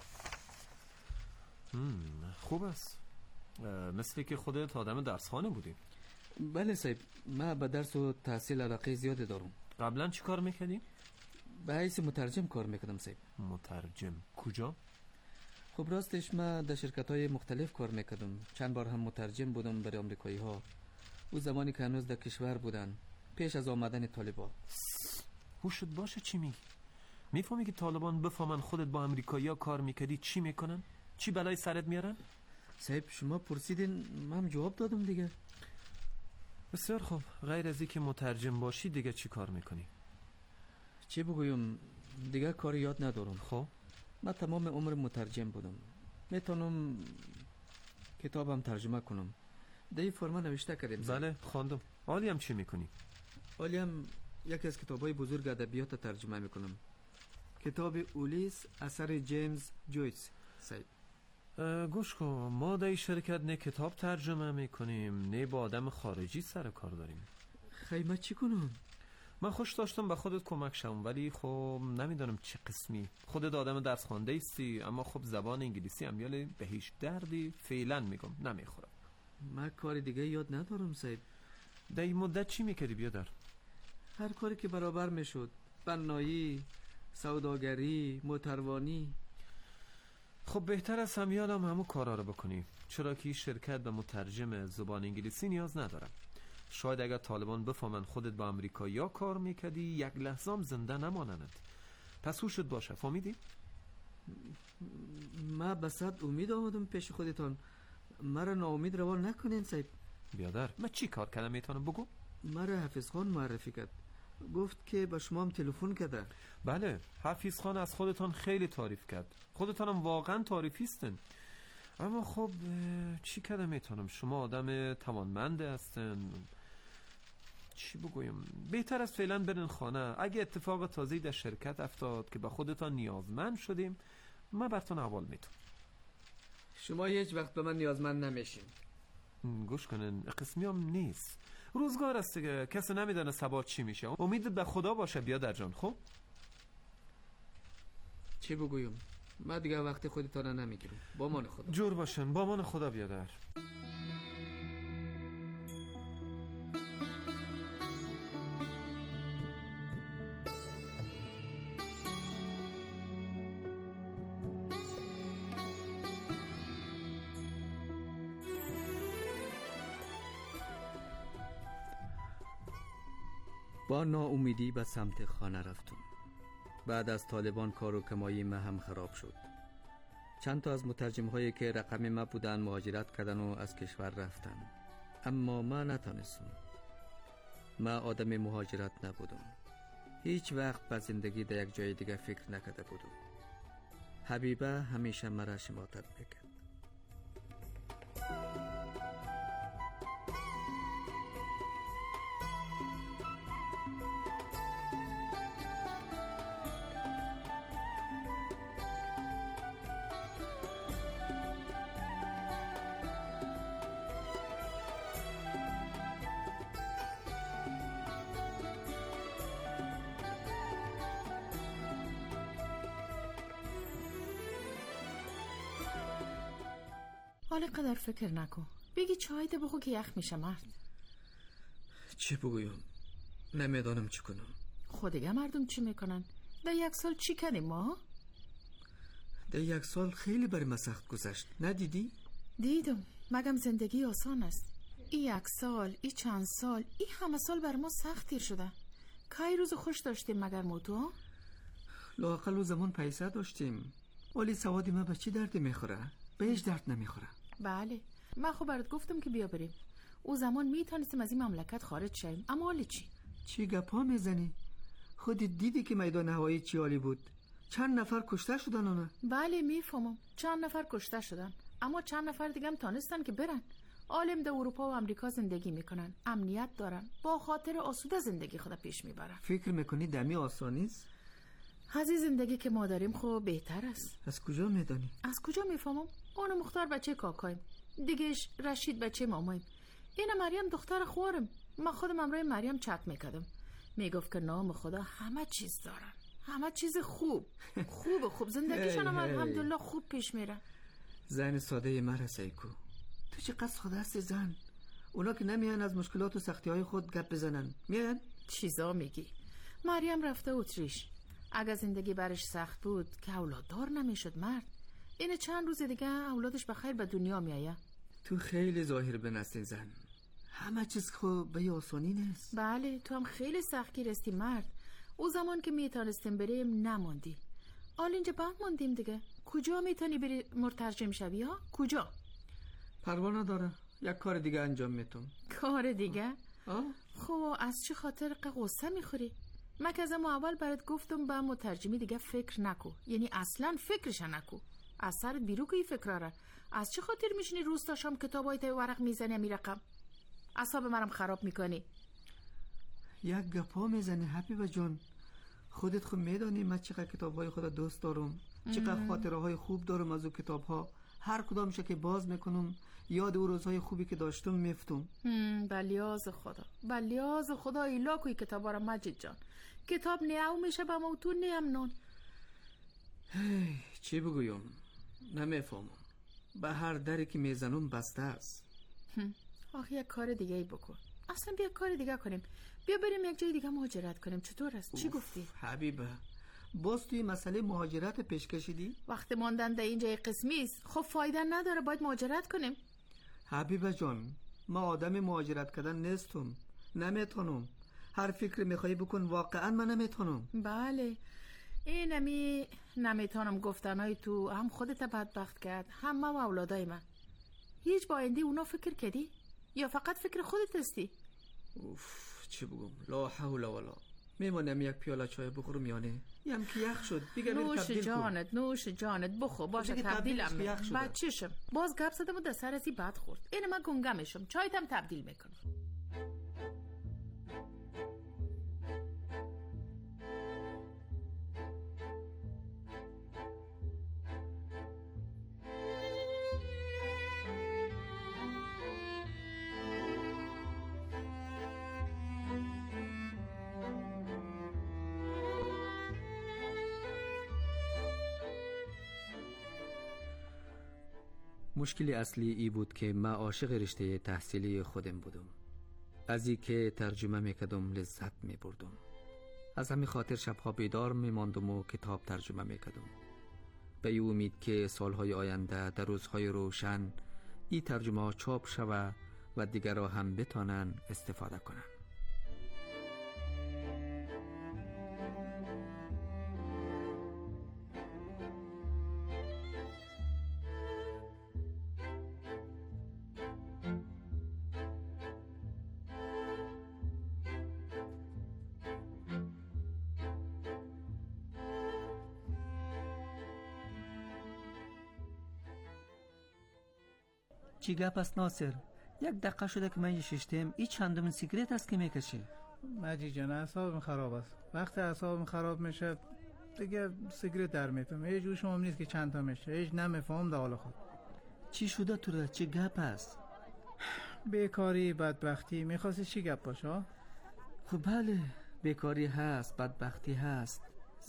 خوب است. مثلی که خودت آدم درسخانه بودی. بله صاحب، من به درس و تحصیل علاقه زیاده دارم. قبلا چی کار میکردی؟ به حیث مترجم کار میکردم صاحب. مترجم کجا؟ خب راستش من در شرکت های مختلف کار میکردم. چند بار هم مترجم بودم برای آمریکایی ها. او زمانی که هنوز در کشور بودن، پیش از آمدن طالبان. هوشت باشه چی میگی؟ میفهمی که طالبان بفهمن خودت با آمریکایی ها کار میکردی چی میکنن؟ چی بلای سرت میارن؟ صاحب شما پرسیدین من جواب دادم دیگه. بسیار خوب. غیر از اینکه مترجم باشی دیگه چی کار میکنی؟ چی بگویم؟ دیگه کار یاد ندارم. خب من تمام عمر مترجم بودم. میتونم کتابم ترجمه کنم. در این فرما نوشته کردیم. بله خواندم. عالی هم چی میکنی؟ عالی هم یکی از کتابای بزرگ ادبیات ترجمه میکنم. کتاب اولیس اثر جیمز جویس. صحیح. گوش کن، ما در این شرکت نه کتاب ترجمه میکنیم نه با آدم خارجی سر کار داریم. خیمه چی کنم؟ من خوش داشتم به خودت کمک شم، ولی خب نمیدونم چه قسمی. خودت آدم درس خوانده ایستی، اما خب زبان انگلیسی هم یالی به هیچ دردی فعلا میگم نمیخورم. من کار دیگه یاد ندارم صاحب. در این مدت چی میکردی بیادر؟ هر کاری که برابر میشد. بنایی، سوداگری، موتروانی. خب بهتر از هم یادم همون کارا رو بکنی، چرا که شرکت به مترجم زبان انگلیسی نیاز ندارم. شاید اگر طالبان بفهمن خودت با امریکایی‌ها کار میکردی یک لحظه هم زنده نمانند. پس هوشت باشه، فهمیدی؟ ما بسات امید آمدم پیش خودتان. مرا ناامید روان نکنین صاحب. بیادر من چی کار کردم میتونم بگو؟ مرا حفیظ خان معرفی کرد. گفت که به شما هم تلفن کرده. بله حفیظ خان از خودتان خیلی تعریف کرد. خودتان هم واقعا تعریفیستن. اما خب چی کردم میتونم؟ شما آدم توانمنده هستن. چی بگویم؟ بهتر از فعلا برین خانه. اگه اتفاق تازه‌ای در شرکت افتاد که به خودتان نیازمند شدیم، ما براتون احوال میدم. شما هیچ وقت به من نیازمند نمیشین. گوش کنن، قسمی هم نیست. روزگار است که کسی نمیدونه سبا چی میشه. امید به خدا باشه بیادر جان. خب چی بگویم؟ ما دیگه وقت خودتان نمیگیرم. با مان خدا. جور باشن. با مان خدا بیادر. با ناامیدی به سمت خانه رفتم. بعد از طالبان کار و کمایی ما هم خراب شد. چند تا از مترجم هایی که رقم ما بودن مهاجرت کردن و از کشور رفتن. اما ما نتانستم. ما آدم مهاجرت نبودم. هیچ وقت به زندگی در یک جای دیگه فکر نکرده بودم. حبیبه همیشه مرا شماتت میکرد. حالا قدر فکر نکن. بگی چای ده بخو که یخ میشه مرد. چی بگویم؟ نمیدانم چی کنم. خودگه مردم چی میکنن؟ ده یک سال چی کنیم ما؟ ده یک سال خیلی برای ما سخت گذشت، ندیدی؟ دیدم. مگم زندگی آسان است؟ این یک سال، این چند سال، این همه سال بر ما سخت تیر شده. کی روز خوش داشتیم مگر موتو؟ لااقل و زمان پیسه داشتیم، ولی سوادی ما به چی درد میخوره؟ به هیچ درد نمیخوره. بله، من خب برات گفتم که بیا بریم. او زمان میتونستیم از این مملکت خارج شیم، اما حالا چی؟ چی گپا میزنی؟ خودت دیدی که میدان هوایی چی حالی بود؟ چند نفر کشته شدن اونا؟ بله میفهمم، چند نفر کشته شدن، اما چند نفر دیگه هم تانستن که برن. عالم در اروپا و امریکا زندگی میکنن، امنیت دارن، با خاطر آسوده زندگی خود پیش میبرن. فکر میکنی دمی آسانی است؟ از این زندگی که ما داریم خب بهتر است. از کجا میدانی؟ از کجا میفهمم؟ اون مختار بچه کاکایم، دیگهش رشید بچه مامایم، این مریم دختر خوارم. من خودم امروی مریم چت میکردم، میگفت که نام خدا همه چیز دارن، همه چیز خوب خوب خوب زندگیشان هم الحمدلله خوب پیش میره. زن ساده مرسه کو، تو چه قصد خود هستی زن؟ اونا که نمیان از مشکلات و سختی های خود گپ بزنن، میان؟ چیزا میگی؟ مریم رفته اتریش، اگه زندگی برش سخت بود که اولاددار نمیشد مرد. این چند روز دیگه اولادش بخیر به دنیا میایه. تو خیلی ظاهر بنستین زن، همه چیز خوب به آسانی نیست. بله، تو هم خیلی سختگیر هستی مرد. او زمان که میتونستیم بریم نماندی، حال اینجا بعد ماندیم دیگه. کجا میتونی بری مرترجم شوی ها؟ کجا؟ پروا نداره، یک کار دیگه انجام میتونم. کار دیگه؟ آه؟ خب از چه خاطر قصه میخوری؟ من که از اول برات گفتم با مترجمی دیگه فکر نکو، یعنی اصلا فکرش نکو، از سرت بیرو که این فکر را. از چه خاطر میشینی روز تا شام کتابای تا ورق میزنی می رقم؟ اعصاب منم خراب میکنی. یک گپا میزنی حبیبه جان، خودت خود میدانی من چقدر کتابای خود دوست دارم، چقدر خاطره های خوب دارم از او کتاب ها. هر کدامشه که باز میکنم یاد او روزهای خوبی که داشتم میفتم. بلیاز خدا، بلیاز خدا ایلا کوی کتابا را مجید جان. کتاب نیاو میشه با موتون نیم نون. هی چی بگویم؟ نمیفهمم. به هر دری که میزنم بسته است. آخه یک کار دیگه ای بکن. اصلا بیا کار دیگه کنیم. بیا بریم یک جای دیگه مهاجرت کنیم. چطور است؟ چی گفتی؟ حبیبه باز توی مسئله مهاجرت پیش کشیدی؟ وقت ماندن در اینجای قسمی است، خب فایده نداره، باید مهاجرت کنیم. حبیبه جان ما آدم مهاجرت کردن نیستم، نمیتونم. هر فکر میخوایی بکن، واقعا من نمیتونم. بله اینمی نمیتونم گفتنهای تو هم خودت بدبخت کرد، هم ما و اولادای من. هیچ با آینده اونا فکر کردی؟ یا فقط فکر خودت هستی؟ اوف چی بگم، لا حول ولا. میمونم یک پیاله چای بخورم یعنی یم که یخ شد. بگم نوش جانت نوش جانت بخور باشه تبدیلم. بچه‌شم باز گپ زدم و دست رسی بد خورد. این من گنگمشم، چایتم تبدیل میکنم. مشکل اصلی ای بود که ما عاشق رشته تحصیلی خودم بودم. از این که ترجمه میکردم لذت میبردم. از همین خاطر شبها بیدار میماندم و کتاب ترجمه میکردم، به این امید که سالهای آینده در روزهای روشن این ترجمه ها چاپ شوه و دیگرها هم بتانن استفاده کنن. چی گپ است ناصر؟ یک دقیقه شده که من یه ششتم. این چندمین سیگرت است که میکشی؟ مجید جان اعصابم خراب است. وقتی اعصابم خراب میشه دیگه سیگرت در میپم. هیچ جوشم هم نیست که چند تا میشه. هیچ نمیفهم در حال خود. چی شده تو را؟ چه گپ است؟ بیکاری، بدبختی. میخواستی چی گپ باشه؟ خب بله، بیکاری هست، بدبختی هست،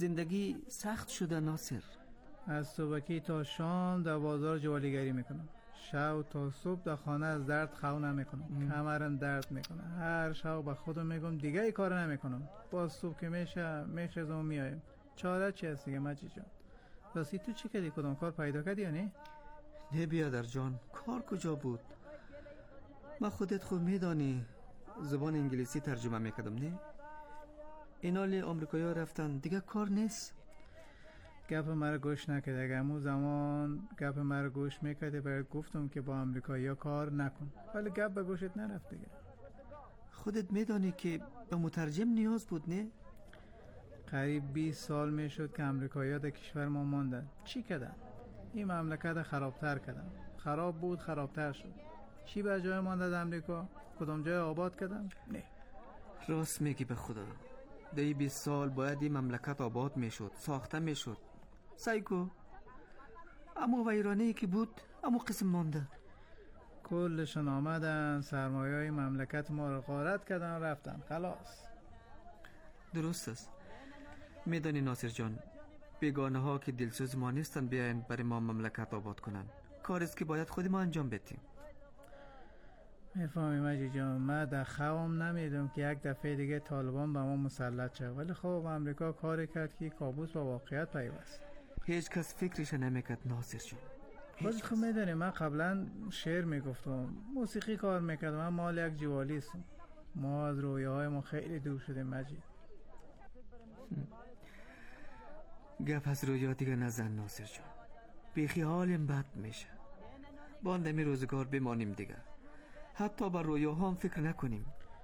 زندگی سخت شده ناصر. از صبحی تا شام در بازار جوالیگری میکنم. شب تا صبح در خانه از درد خو نمیکنم، کمرم درد میکنه. هر شب با خودم میگم دیگه ای کار نمیکنم، باز صبح که میشه میخزم میایم. چاره چی هست دیگه مجید جان؟ راستی تو چی کردی؟ کدام کار پیدا کردی یا نه؟ نه بیادر جان، کار کجا بود؟ ما خودت خوب میدانی زبان انگلیسی ترجمه میکردم نه؟ اینالی آمریکایی ها رفتن دیگه کار نیست. گپ مرا گوش نکرد. اگر امو زمان گپ مرا گوش میکرده برات گفتم که با آمریکایی ها کار نکن، ولی گپ به گوشت نرفت دیگه. خودت میدانی که به مترجم نیاز بود نه؟ قریب بیست سال میشد که آمریکایی ها در کشور ما ماندن. چی کردن؟ این مملکت خرابتر کردن. خراب بود خرابتر شد. چی به جای مانده در امریکا؟ کدام جای آباد کردن؟ نه. راست میگی به خدا. در بیست سال باید این مملکت آباد میشد، ساخته میشد. سایکو اما ویرانه‌ای که بود اما قسم مانده. کلشون آمدن سرمایه های مملکت ما رو غارت کردن رفتن خلاص. درست است. میدانی ناصر جان، بیگانه ها که دلسوز ما نیستن بیاین برای ما مملکت آباد کنن. کار است که باید خود ما انجام بدیم. میفهمی مجید جان، من در خوام نمیدونم که یک دفعه دیگه طالبان به ما مسلط شد، ولی خب امریکا کاری کرد که کابوس با واقعیت پیوست. هیچ کس فکرش نمیکرد ناصر جان. خودت خب میدونی من قبلا شعر میگفتم، موسیقی کار میکردم، من مال یک جوالیستم. ما از رویاهای ما خیلی دور شدیم مجید. گپ از رویا دیگه نزن ناصر جان، بیخی حالیم بد میشه. باندمی روزگار بمانیم دیگه، حتی بر رویاها هم فکر نکنیم.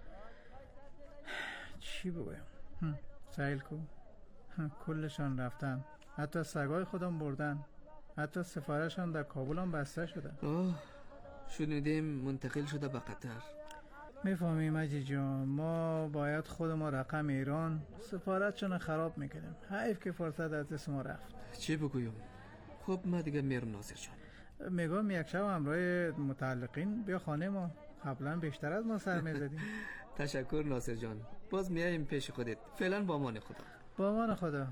چی بگویم؟ سیل کو کلشان رفتن، حتی سگای خودم بردن، حتی سفارشان در کابل هم بسته شده. آه شنیدیم منتقل شده به قطر. میفهمی مجید جان، ما باید خود ما رقم ایران سفارتشون خراب میکنیم. حیف که فرصت از دست ما رفت. چی بگویم؟ خب ما دیگه میرم ناصر جان. میگم یک شب همراه متعلقین بیا خانه ما، قبلا بیشتر از ما سر میزدیم. تشکر ناصر جان، باز میایم پیش خودت. فعلا با امان خدا. با امان خدا.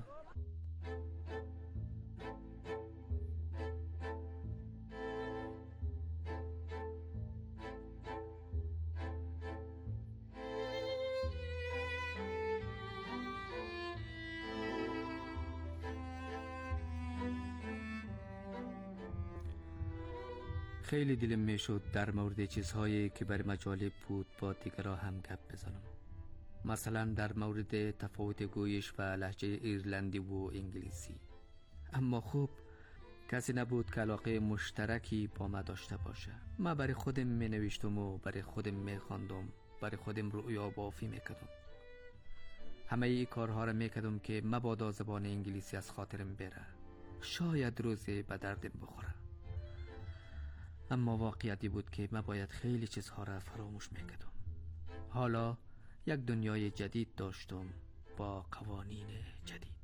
خیلی دلم میشد در مورد چیزهایی که بر مجالب بود با دیگرها هم گپ بزنم. مثلا در مورد تفاوت گویش و لهجه ایرلندی و انگلیسی. اما خوب کسی نبود که علاقه مشترکی با ما داشته باشه. من برای خودم می نوشتم و برای خودم می خواندم، برای خودم رؤیا بافی میکردم. همه ای کارها را میکردم که مبادا زبان انگلیسی از خاطرم بره، شاید روزی به دردم بخوره. اما واقعیتی بود که من باید خیلی چیزها را فراموش میکردم. حالا یک دنیای جدید داشتم با قوانین جدید.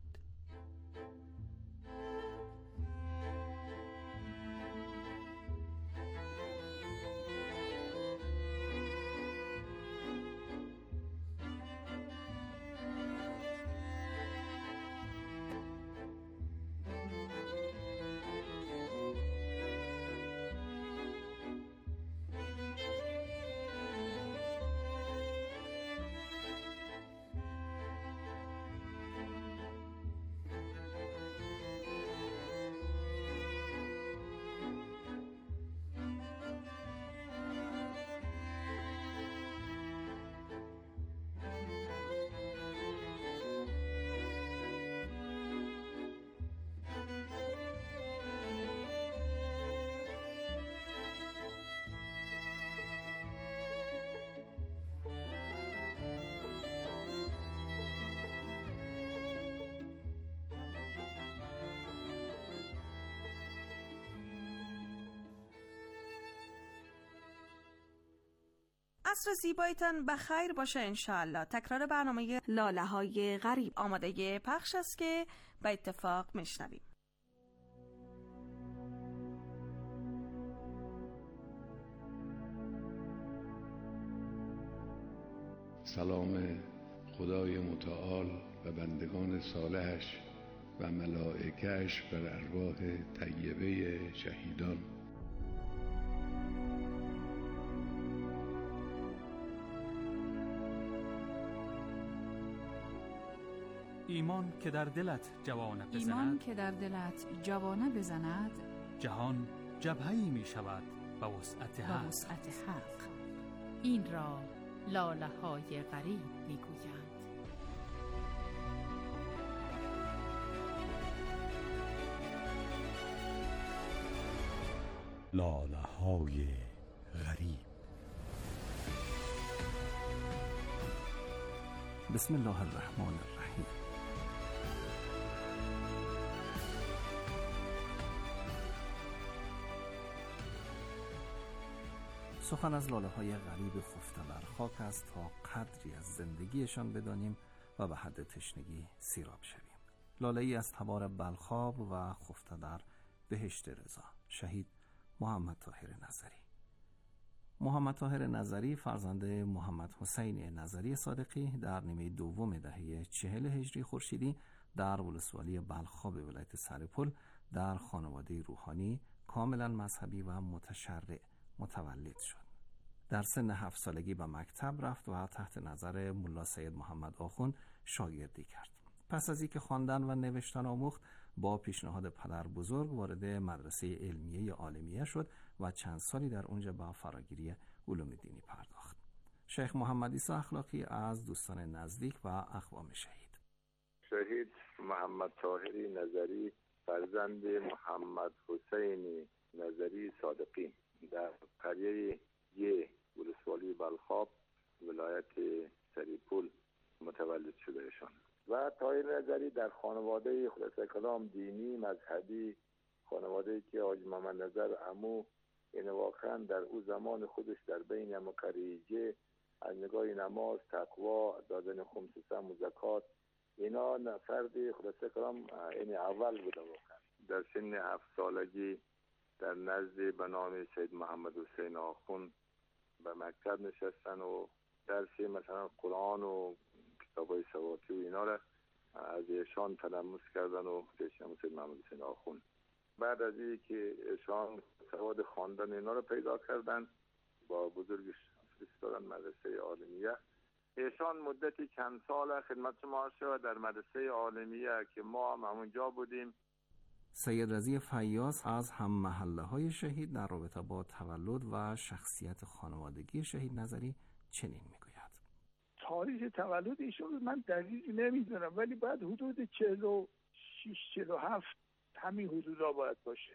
عصر زیبایتان بخیر باشه انشاءالله. تکرار برنامه لاله های غریب آماده پخش است که به اتفاق میشنویم. سلام خدای متعال و بندگان صالحش و ملائکهش بر ارواح طیبه شهیدان. ایمان که در دلت جوانه بزند ایمان که در دلت جوانه بزند جهان جبهه‌ای می شود به وسعت حق. به وسعت حق. این را لاله های غریب می گویند. لاله های غریب. بسم الله الرحمن الرحیم. سخن از لاله های غریب خفته بر خاک است تا قدری از زندگیشان بدانیم و به حد تشنگی سیراب شویم. لاله ای از تبار بلخاب و خفته در بهشت رضا. شهید محمد طاهر نظری. محمد طاهر نظری فرزند محمد حسین نظری صادقی در نیمه دوم دهه چهل هجری خورشیدی در ولسوالی بلخاب ولایت سرپل در خانواده روحانی کاملا مذهبی و متشرع متولد شد. در سن هفت سالگی به مکتب رفت و تحت نظر ملا سید محمد آخوند شاگردی کرد. پس از اینکه خواندن و نوشتن آموخت، با پیشنهاد پدر بزرگ وارد مدرسه علمیه عالمیه شد و چند سالی در اونجا به فراگیری علوم دینی پرداخت. شیخ محمد عیسی اخلاقی از دوستان نزدیک و اقوام شهید. شهید محمد طاهری نظری فرزند محمد حسین نظری صادقی در قریه یه ولسوالی بلخاب ولایت سریپول متولد شده ایشان. و طاهر نظری در خانواده خلاصه کلام دینی مذهبی، خانواده که حاج محمد نظر عمو، این واقعا در او زمان خودش در بین مقریجه از نگاه نماز، تقوا، دادن خمس سم و زکات، اینا فرد خلاصه کلام این اول بوده. واقعا در سن هفت سالگی در نزد به نام سید محمد حسین آخوند به مکتب نشستن و درس مثلا قرآن و کتابای سواتی و اینا را از ایشان تلمس کردن و پیشنهاد سید محمد حسین آخوند. بعد از این که ایشان سواد خواندن اینا را پیدا کردن، با بزرگش فرستادن مدرسه عالمیه. ایشان مدتی چند سال خدمت شما شد در مدرسه عالمیه که ما هم همونجا بودیم. سید رضی فیاض از هم محله های شهید در رابطه با تولد و شخصیت خانوادگی شهید نظری چنین میگوید. تاریخ تولد ایشون من دقیق نمیدونم، ولی بعد حدود چهل و شش چهل و هفت همین حدودا باید باشه.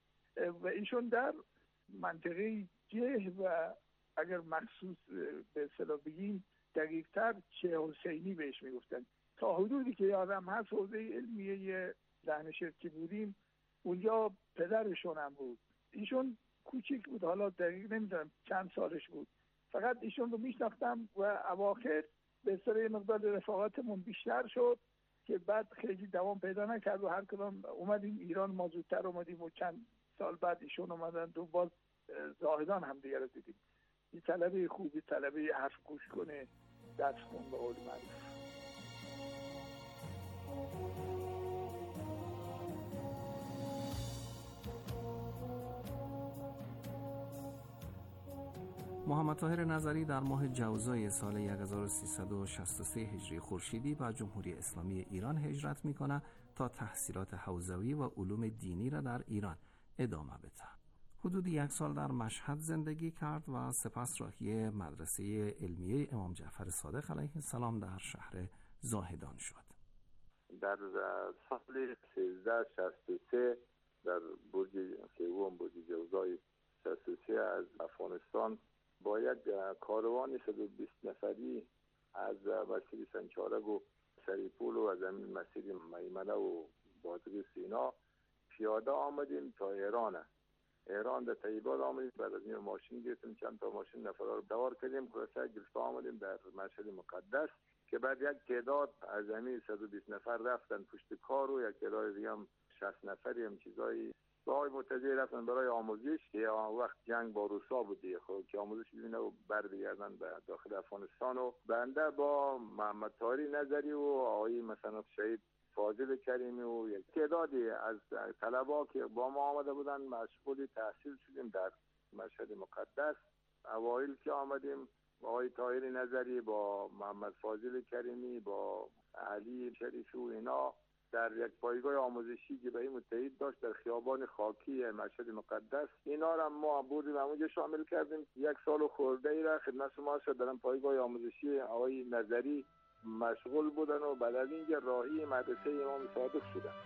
و ایشون در منطقه جه و اگر مخصوص به اصطلاح بگیم دقیق تر چه حسینی بهش میگفتن. تا حدودی که یادم هست حوزه علمیه لحن شرکی بودیم اونجا پدرشون هم بود. ایشون کوچیک بود، حالا دقیق نمیدونم چند سالش بود، فقط ایشون رو میشناختم و اواخر به اصطلاح مقدار رفاقتمون بیشتر شد که بعد خیلی دوام پیدا نکرد و هر کدام اومدیم ایران، ما زودتر اومدیم و چند سال بعد ایشون اومدن دو باز زاهدان هم دیگه رو دیدیم. این طلبه خوبی، طلبه حرف گوش کنه، دست خون به قول معروف. محمد طاهر نظری در ماه جوزای سال هزار و سیصد و شصت و سه هجری خورشیدی به جمهوری اسلامی ایران هجرت میکنه تا تحصیلات حوزوی و علوم دینی را در ایران ادامه بده. حدود یک سال در مشهد زندگی کرد و سپس راهی مدرسه علمیه امام جعفر صادق علیه السلام در شهر زاهدان شد. در سال سیزده شصت و سه در برج سوم برج جوزای شصت و سه از افغانستان با یک کاروان صد و بیست نفری از مسیر سنچارک و سریپول و از همین مسیر میمنه و بادغیس سینا پیاده آمدیم تا ایران. ایران در طیبات آمدیم، بعد از این ماشین گرفتیم، چند تا ماشین نفرها رو دوار کردیم، خلاصه گرفته آمدیم در مشهد مقدس که بعد یک تعداد از همین صد و بیست نفر رفتن پشت کار و یک تعداد دیگه هم شصت نفری هم چیزایی با متوجه رفتن برای آموزش که وقت جنگ با روسا بودی، خب که آموزش ببینه و برگردن به داخل افغانستان. و بنده با محمد طاهری نظری و آقای مثلا شهید فاضل کریمی و یک تعدادی از طلبا که با ما آمده بودن مشغول تحصیل شدیم در مشهد مقدس. اوایل که آمدیم آقای طاهری نظری با محمد فاضل کریمی با علی شریفی و اینا در یک پایگاه آموزشی که به این متحد داشت در خیابان خاکی مشهد مقدس، اینا را ما بودیم اونجا شامل کردیم. یک سال خورده ای را خدمت شما شد در پایگاه آموزشی آقای نظری مشغول بودن و بعد از اینجا راهی مدرسه امام صادق شدن.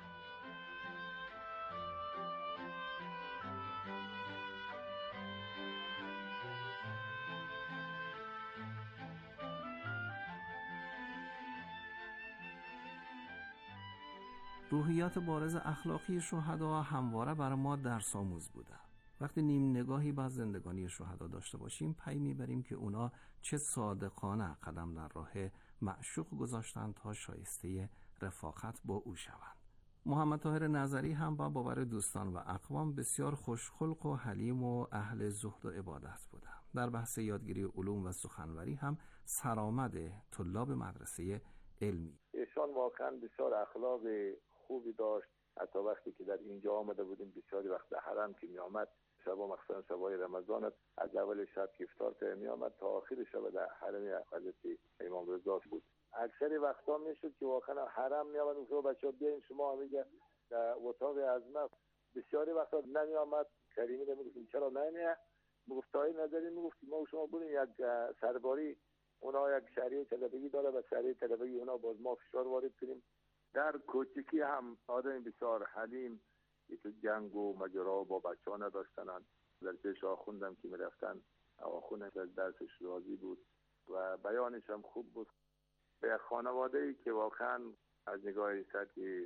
روحیات بارز اخلاقی شهدا همواره برای ما درس آموز بوده. وقتی نیم نگاهی به زندگانی شهدا داشته باشیم، پی میبریم که اونا چه صادقانه قدم در راه معشوق گذاشتند تا شایسته رفاقت با او شوند. محمد طاهر نظری هم با باور دوستان و اقوام بسیار خوشخلق و حلیم و اهل زهد و عبادت بوده. در بحث یادگیری علوم و سخنوری هم سرآمد طلاب مدرسه علمی. ایشان واقعا بسیار اخلاق خوبی داشت. حتی وقتی که در اینجا آمده بودیم بسیاری وقت در حرم که می آمد، شب مخصوصا شبای رمضان از اول شب که افطار که می آمد تا آخر شب در حرم حضرت امام رضا بود. اکثر وقتا می شد که واقعا حرم می آمد و بچه‌ها بیاین شما میگه در اتاق عظمت. بسیاری وقتا نمی آمد. کریمی نمیگفتیم چرا نمیه، مفتای نظری میگفتیم ما شما بودیم یک سرباری، اونا یک شهریه طلبگی داره و شهریه طلبگی اونا باز ما فشار وارد کنیم. در کوچکی هم آدم بسیار حلیم، تو جنگ و ماجرا با بچه ها نداشتنن. در پیش آخوندم که میرفتن، آخوندش از درسش راضی بود و بیانش هم خوب بود. به خانواده ای که واقعا از نگاه سطح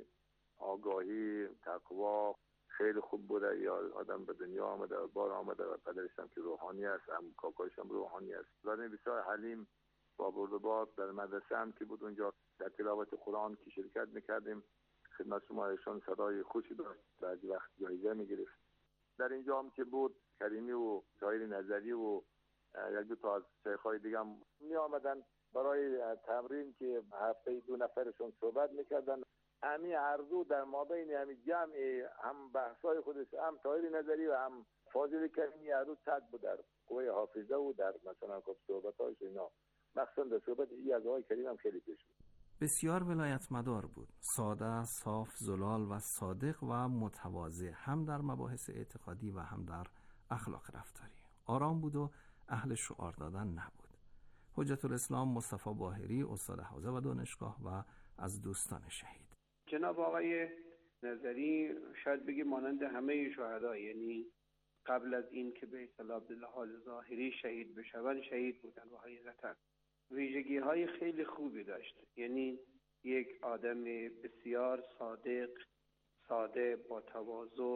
آگاهی تقوا خیلی خوب بوده، یا آدم به دنیا آمده و بار آمده و پدرش هم که روحانی است، هم کاکایش هم روحانی است. آدم بسیار حلیم با بردبار. در مدرسه هم که بود اونجا در تلاوت قرآن که شرکت میکردیم، خدمت شما ایشان صدای خوشی داشت، بعضی وقت جایزه میگرفت. در اینجا هم که بود کریمی و طاهر نظری و یک دو تا از شیخ‌های دیگه هم می آمدن برای تمرین که هفته دو نفرشون صحبت میکردن. امی عرضو در مابین همی جمع هم بحثای خودش، هم طاهر نظری و هم فاضل کریمی عرضو تد بود در قوه حافظه و در مثلا خب صحبت‌هاش اینا، مخصوصا در صحبت ای از آقای کریم هم خیلی پیش بود. بسیار ولایت مدار بود، ساده، صاف، زلال و صادق و متواضع، هم در مباحث اعتقادی و هم در اخلاق رفتاری. آرام بود و اهل شعار دادن نبود. حجت الاسلام مصطفی باهری، استاد حوزه و دانشگاه و از دوستان شهید. جناب آقای نظری شاید بگی مانند همه شهدا، یعنی قبل از این که به اصطلاح به لحاظ ظاهری شهید بشوند شهید بودن و حقیقتا ویژگی های خیلی خوبی داشت. یعنی یک آدم بسیار صادق، ساده، با تواضع،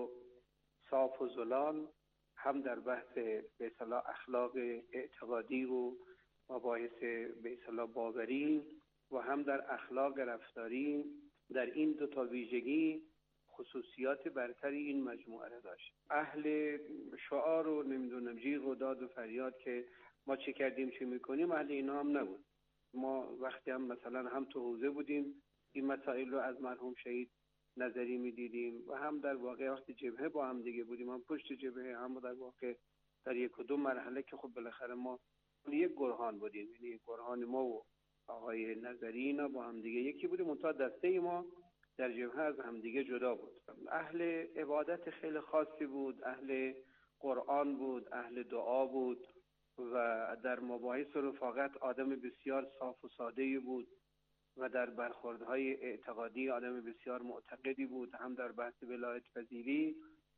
صاف و زلال، هم در بحث به اصطلاح اخلاق اعتقادی و مباحث به اصطلاح باوری و هم در اخلاق رفتاری. در این دو تا ویژگی خصوصیات برتری این مجموعه را داشت. اهل شعار و نمیدونم جیغ و داد و فریاد که ما چه کردیم چه میکنیم، اهل اینا هم نبود. ما وقتی هم مثلا هم تو حوزه بودیم این مسائل رو از مرحوم شهید نظری میدیدیم و هم در واقع وقتی جبهه با هم دیگه بودیم، هم پشت جبهه، هم در واقع در یک و دو مرحله که خب بالاخره ما یک گرهان بودیم، یعنی یک گرهان ما و آقای نظری اینا با هم دیگه یکی بودیم، منتها دسته ما در جبهه از هم دیگه جدا بود. اهل عبادت خیلی خاصی بود، اهل قرآن بود، اهل دعا بود و در مباحث رفاقت آدم بسیار صاف و ساده‌ای بود و در برخوردهای اعتقادی آدم بسیار معتقدی بود، هم در بحث ولایت پذیری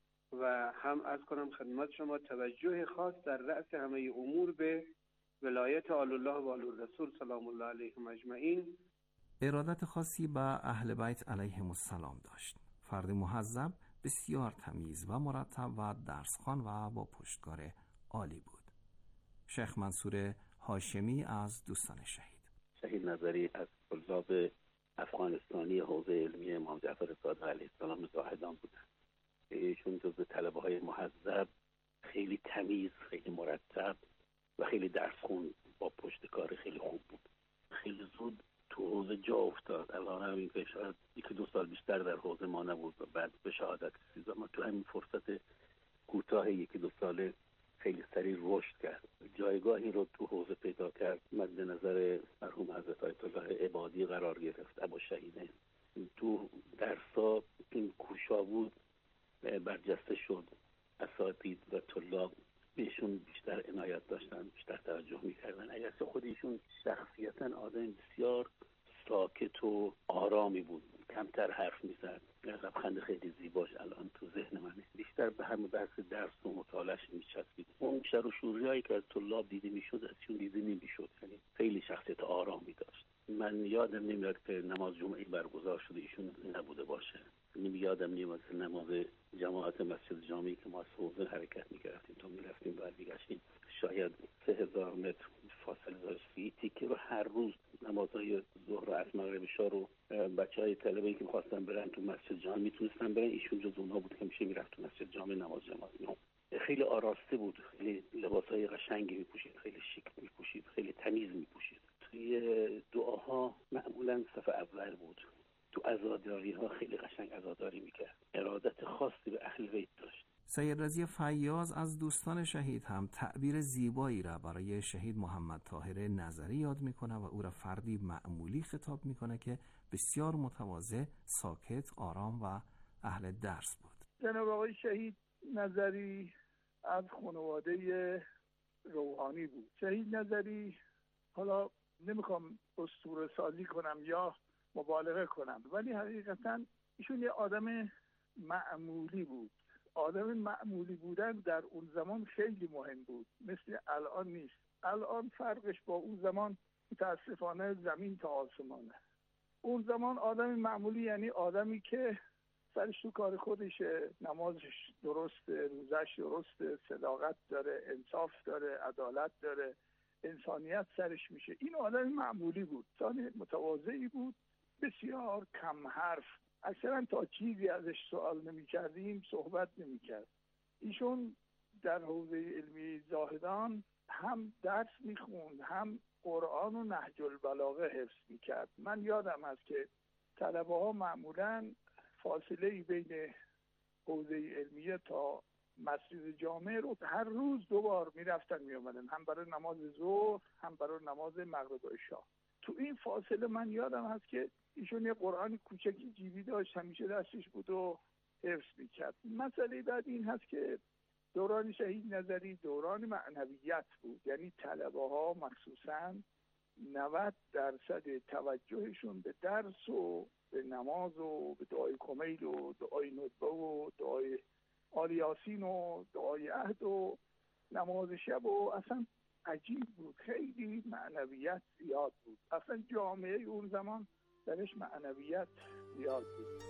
و هم از کنم خدمت شما توجه خاص در رأس همه امور به ولایت آل الله و آل الرسول سلام الله علیهم اجمعین. ارادت خاصی به اهل بیت علیهم السلام داشت. فرد مهذب، بسیار تمیز و مرتب و درسخوان و با پشتکار عالی بود. شیخ منصور هاشمی از دوستان شهید. شهید نظری از طلاب افغانستانی حوزه علمی امام جعفر صادق علیه السلام زاهدان بودند. ایشون جزو طلبه های مهذب، خیلی تمیز، خیلی مرتب و خیلی درسخون با پشتکار خیلی خوب بود. خیلی زود تو حوزه جا افتاد. الان هم این شاید یکی دو سال بیشتر در حوزه ما نبود و بعد به شهادت رسید. ما تو همین فرصت کوتاه یکی دو ساله خیلی سریع رشد کرد، جایگاهی رو تو حوزه پیدا کرد، مد نظر مرحوم حضرت آیت الله عبادی قرار گرفت. ابوالشهیدین تو درسا این کوشا بود، برجسته شد، اساتید و طلاب بهشون بیشتر عنایت داشتن، بیشتر توجه میکردن. اگرچه خودشون شخصیتا آدم بسیار ساکت و آرامی بود، کمتر حرف میزد، لبخند خیلی زیباش الان تو ذهن منه، بیشتر به همه بحث درس و مطالعهش میچسبید. اون شر و شوریایی که از طلاب دیده میشد ازشون دیده نمیشد، یعنی خیلی شخصیت آرامی داشت. من یادم نمیاد که نماز جمعه برگزار شده ایشون نبوده باشه. یادم نمیاد که نماز جماعت مسجد جامعی که ما از حوزه حرکت میکردیم تا میرفتیم برمیگشتیم شاید سه هزار متر فاصله داشت، فیتی که رو هر روز نمازهای ظهر و عصر مغرب عشا رو بچهای طلبه‌ای که می‌خواستن برن تو مسجد جامع میتونستن برن، ایشون جز اونها بود که میشه میرفت تو مسجد جامع نماز جماعت می‌خوند. خیلی آراسته بود، خیلی لباسای قشنگی میپوشید، خیلی شیک میپوشید، خیلی تمیز میپوشید. توی دعاها معمولا صف اول بود، تو عزاداری ها خیلی قشنگ عزاداری میکرد، ارادت خاصی به اهل بیت داشت. سید رضی فیاض از دوستان شهید هم تعبیر زیبایی را برای شهید محمد طاهر نظری یاد میکنه و او را فردی معمولی خطاب میکنه که بسیار متواضع، ساکت، آرام و اهل درس بود. جناب آقای شهید نظری از خانواده روحانی بود. شهید نظری، حالا نمیخوام اسطوره سازی کنم یا مبالغه کنم، ولی حقیقتا ایشون یه آدم معمولی بود. آدم معمولی بودن در اون زمان خیلی مهم بود، مثل الان نیست. الان فرقش با اون زمان متاسفانه زمین تا آسمانه. اون زمان آدم معمولی یعنی آدمی که سرش تو کار خودشه، نمازش درسته، روزش درسته، صداقت داره، انصاف داره، عدالت داره، انسانیت سرش میشه. این آدم معمولی بود، انسان متواضعی بود، بسیار کم حرف. اکثرا تا چیزی ازش سوال نمی کردیم صحبت نمی کرد. ایشون در حوزه علمی زاهدان هم درس می خوند، هم قرآن و نهج البلاغه حفظ می کرد. من یادم هست که طلبه ها معمولا فاصله بین حوزه علمیه تا مسجد جامع رو هر روز دو بار می رفتن می اومدن، هم برای نماز ظهر هم برای نماز مغرب و عشا. تو این فاصله من یادم هست که ایشون یه قرآن کوچکی جیبی داشت، همیشه دستش بود و حفظ میکرد. مسئله بعد این هست که دوران شهید نظری دوران معنویت بود، یعنی طلبه ها مخصوصاً نود درصد توجهشون به درس و به نماز و به دعای کمیل و دعای ندبه و دعای آل یاسین و دعای عهد و نماز شب و اصلا عجیب بود، خیلی معنویت زیاد بود. اصلا جامعه اون زمان درش معنویت زیاد بود.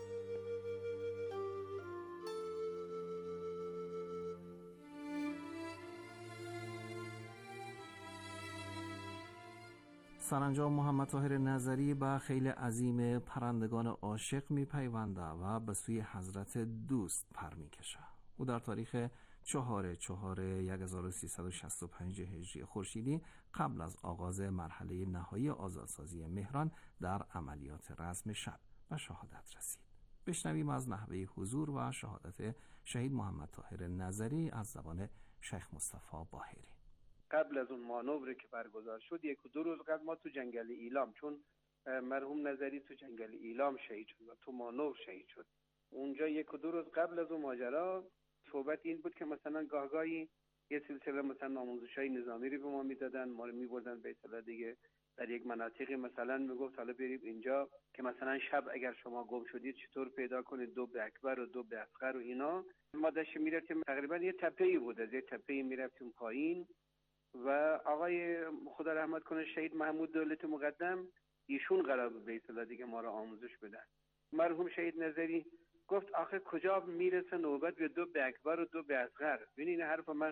سرانجام محمد طاهر نظری به خیل عظیم پرندگان عاشق می پیونده و به سوی حضرت دوست پر می کشه. او در تاریخ چهار چهار هزار و سیصد و شصت و پنج هجری خورشیدی قبل از آغاز مرحله نهایی آزادسازی مهران در عملیات رزم شب و شهادت رسید. بشنویم از نحوه حضور و شهادت شهید محمد طاهر نظری از زبان شیخ مصطفی باهری. قبل از اون مانوری که برگزار شد یک و دو روز قبل ما تو جنگل ایلام، چون مرحوم نظری تو جنگل ایلام شهید شد و تو مانور شهید شد، اونجا یک و دو روز قبل از اون ماجرا صحبت این بود که مثلا گاهگاهی یه سلسله مثلا آموزش‌های نظامی رو به ما میدادن، ما رو میبردن به اصطلاح دیگه در یک مناطقی، مثلا میگفت حالا بریم اینجا که مثلا شب اگر شما گم شدید چطور پیدا کنید، دو به اکبر و دو به اصغر و اینا. ما داشتیم میرفتیم، تقریبا یه تپه‌ای بود، از یه تپه‌ای میرفتیم پایین و آقای خدا رحمت کنه شهید محمود دولت مقدم ایشون قرار بود به اصطلاح دیگه ما رو آموزش بدن. مرحوم شهید نظری گفت آخه کجا میرسه نوبت به دو به اکبر و دو به اصغر؟ ببین این حرف من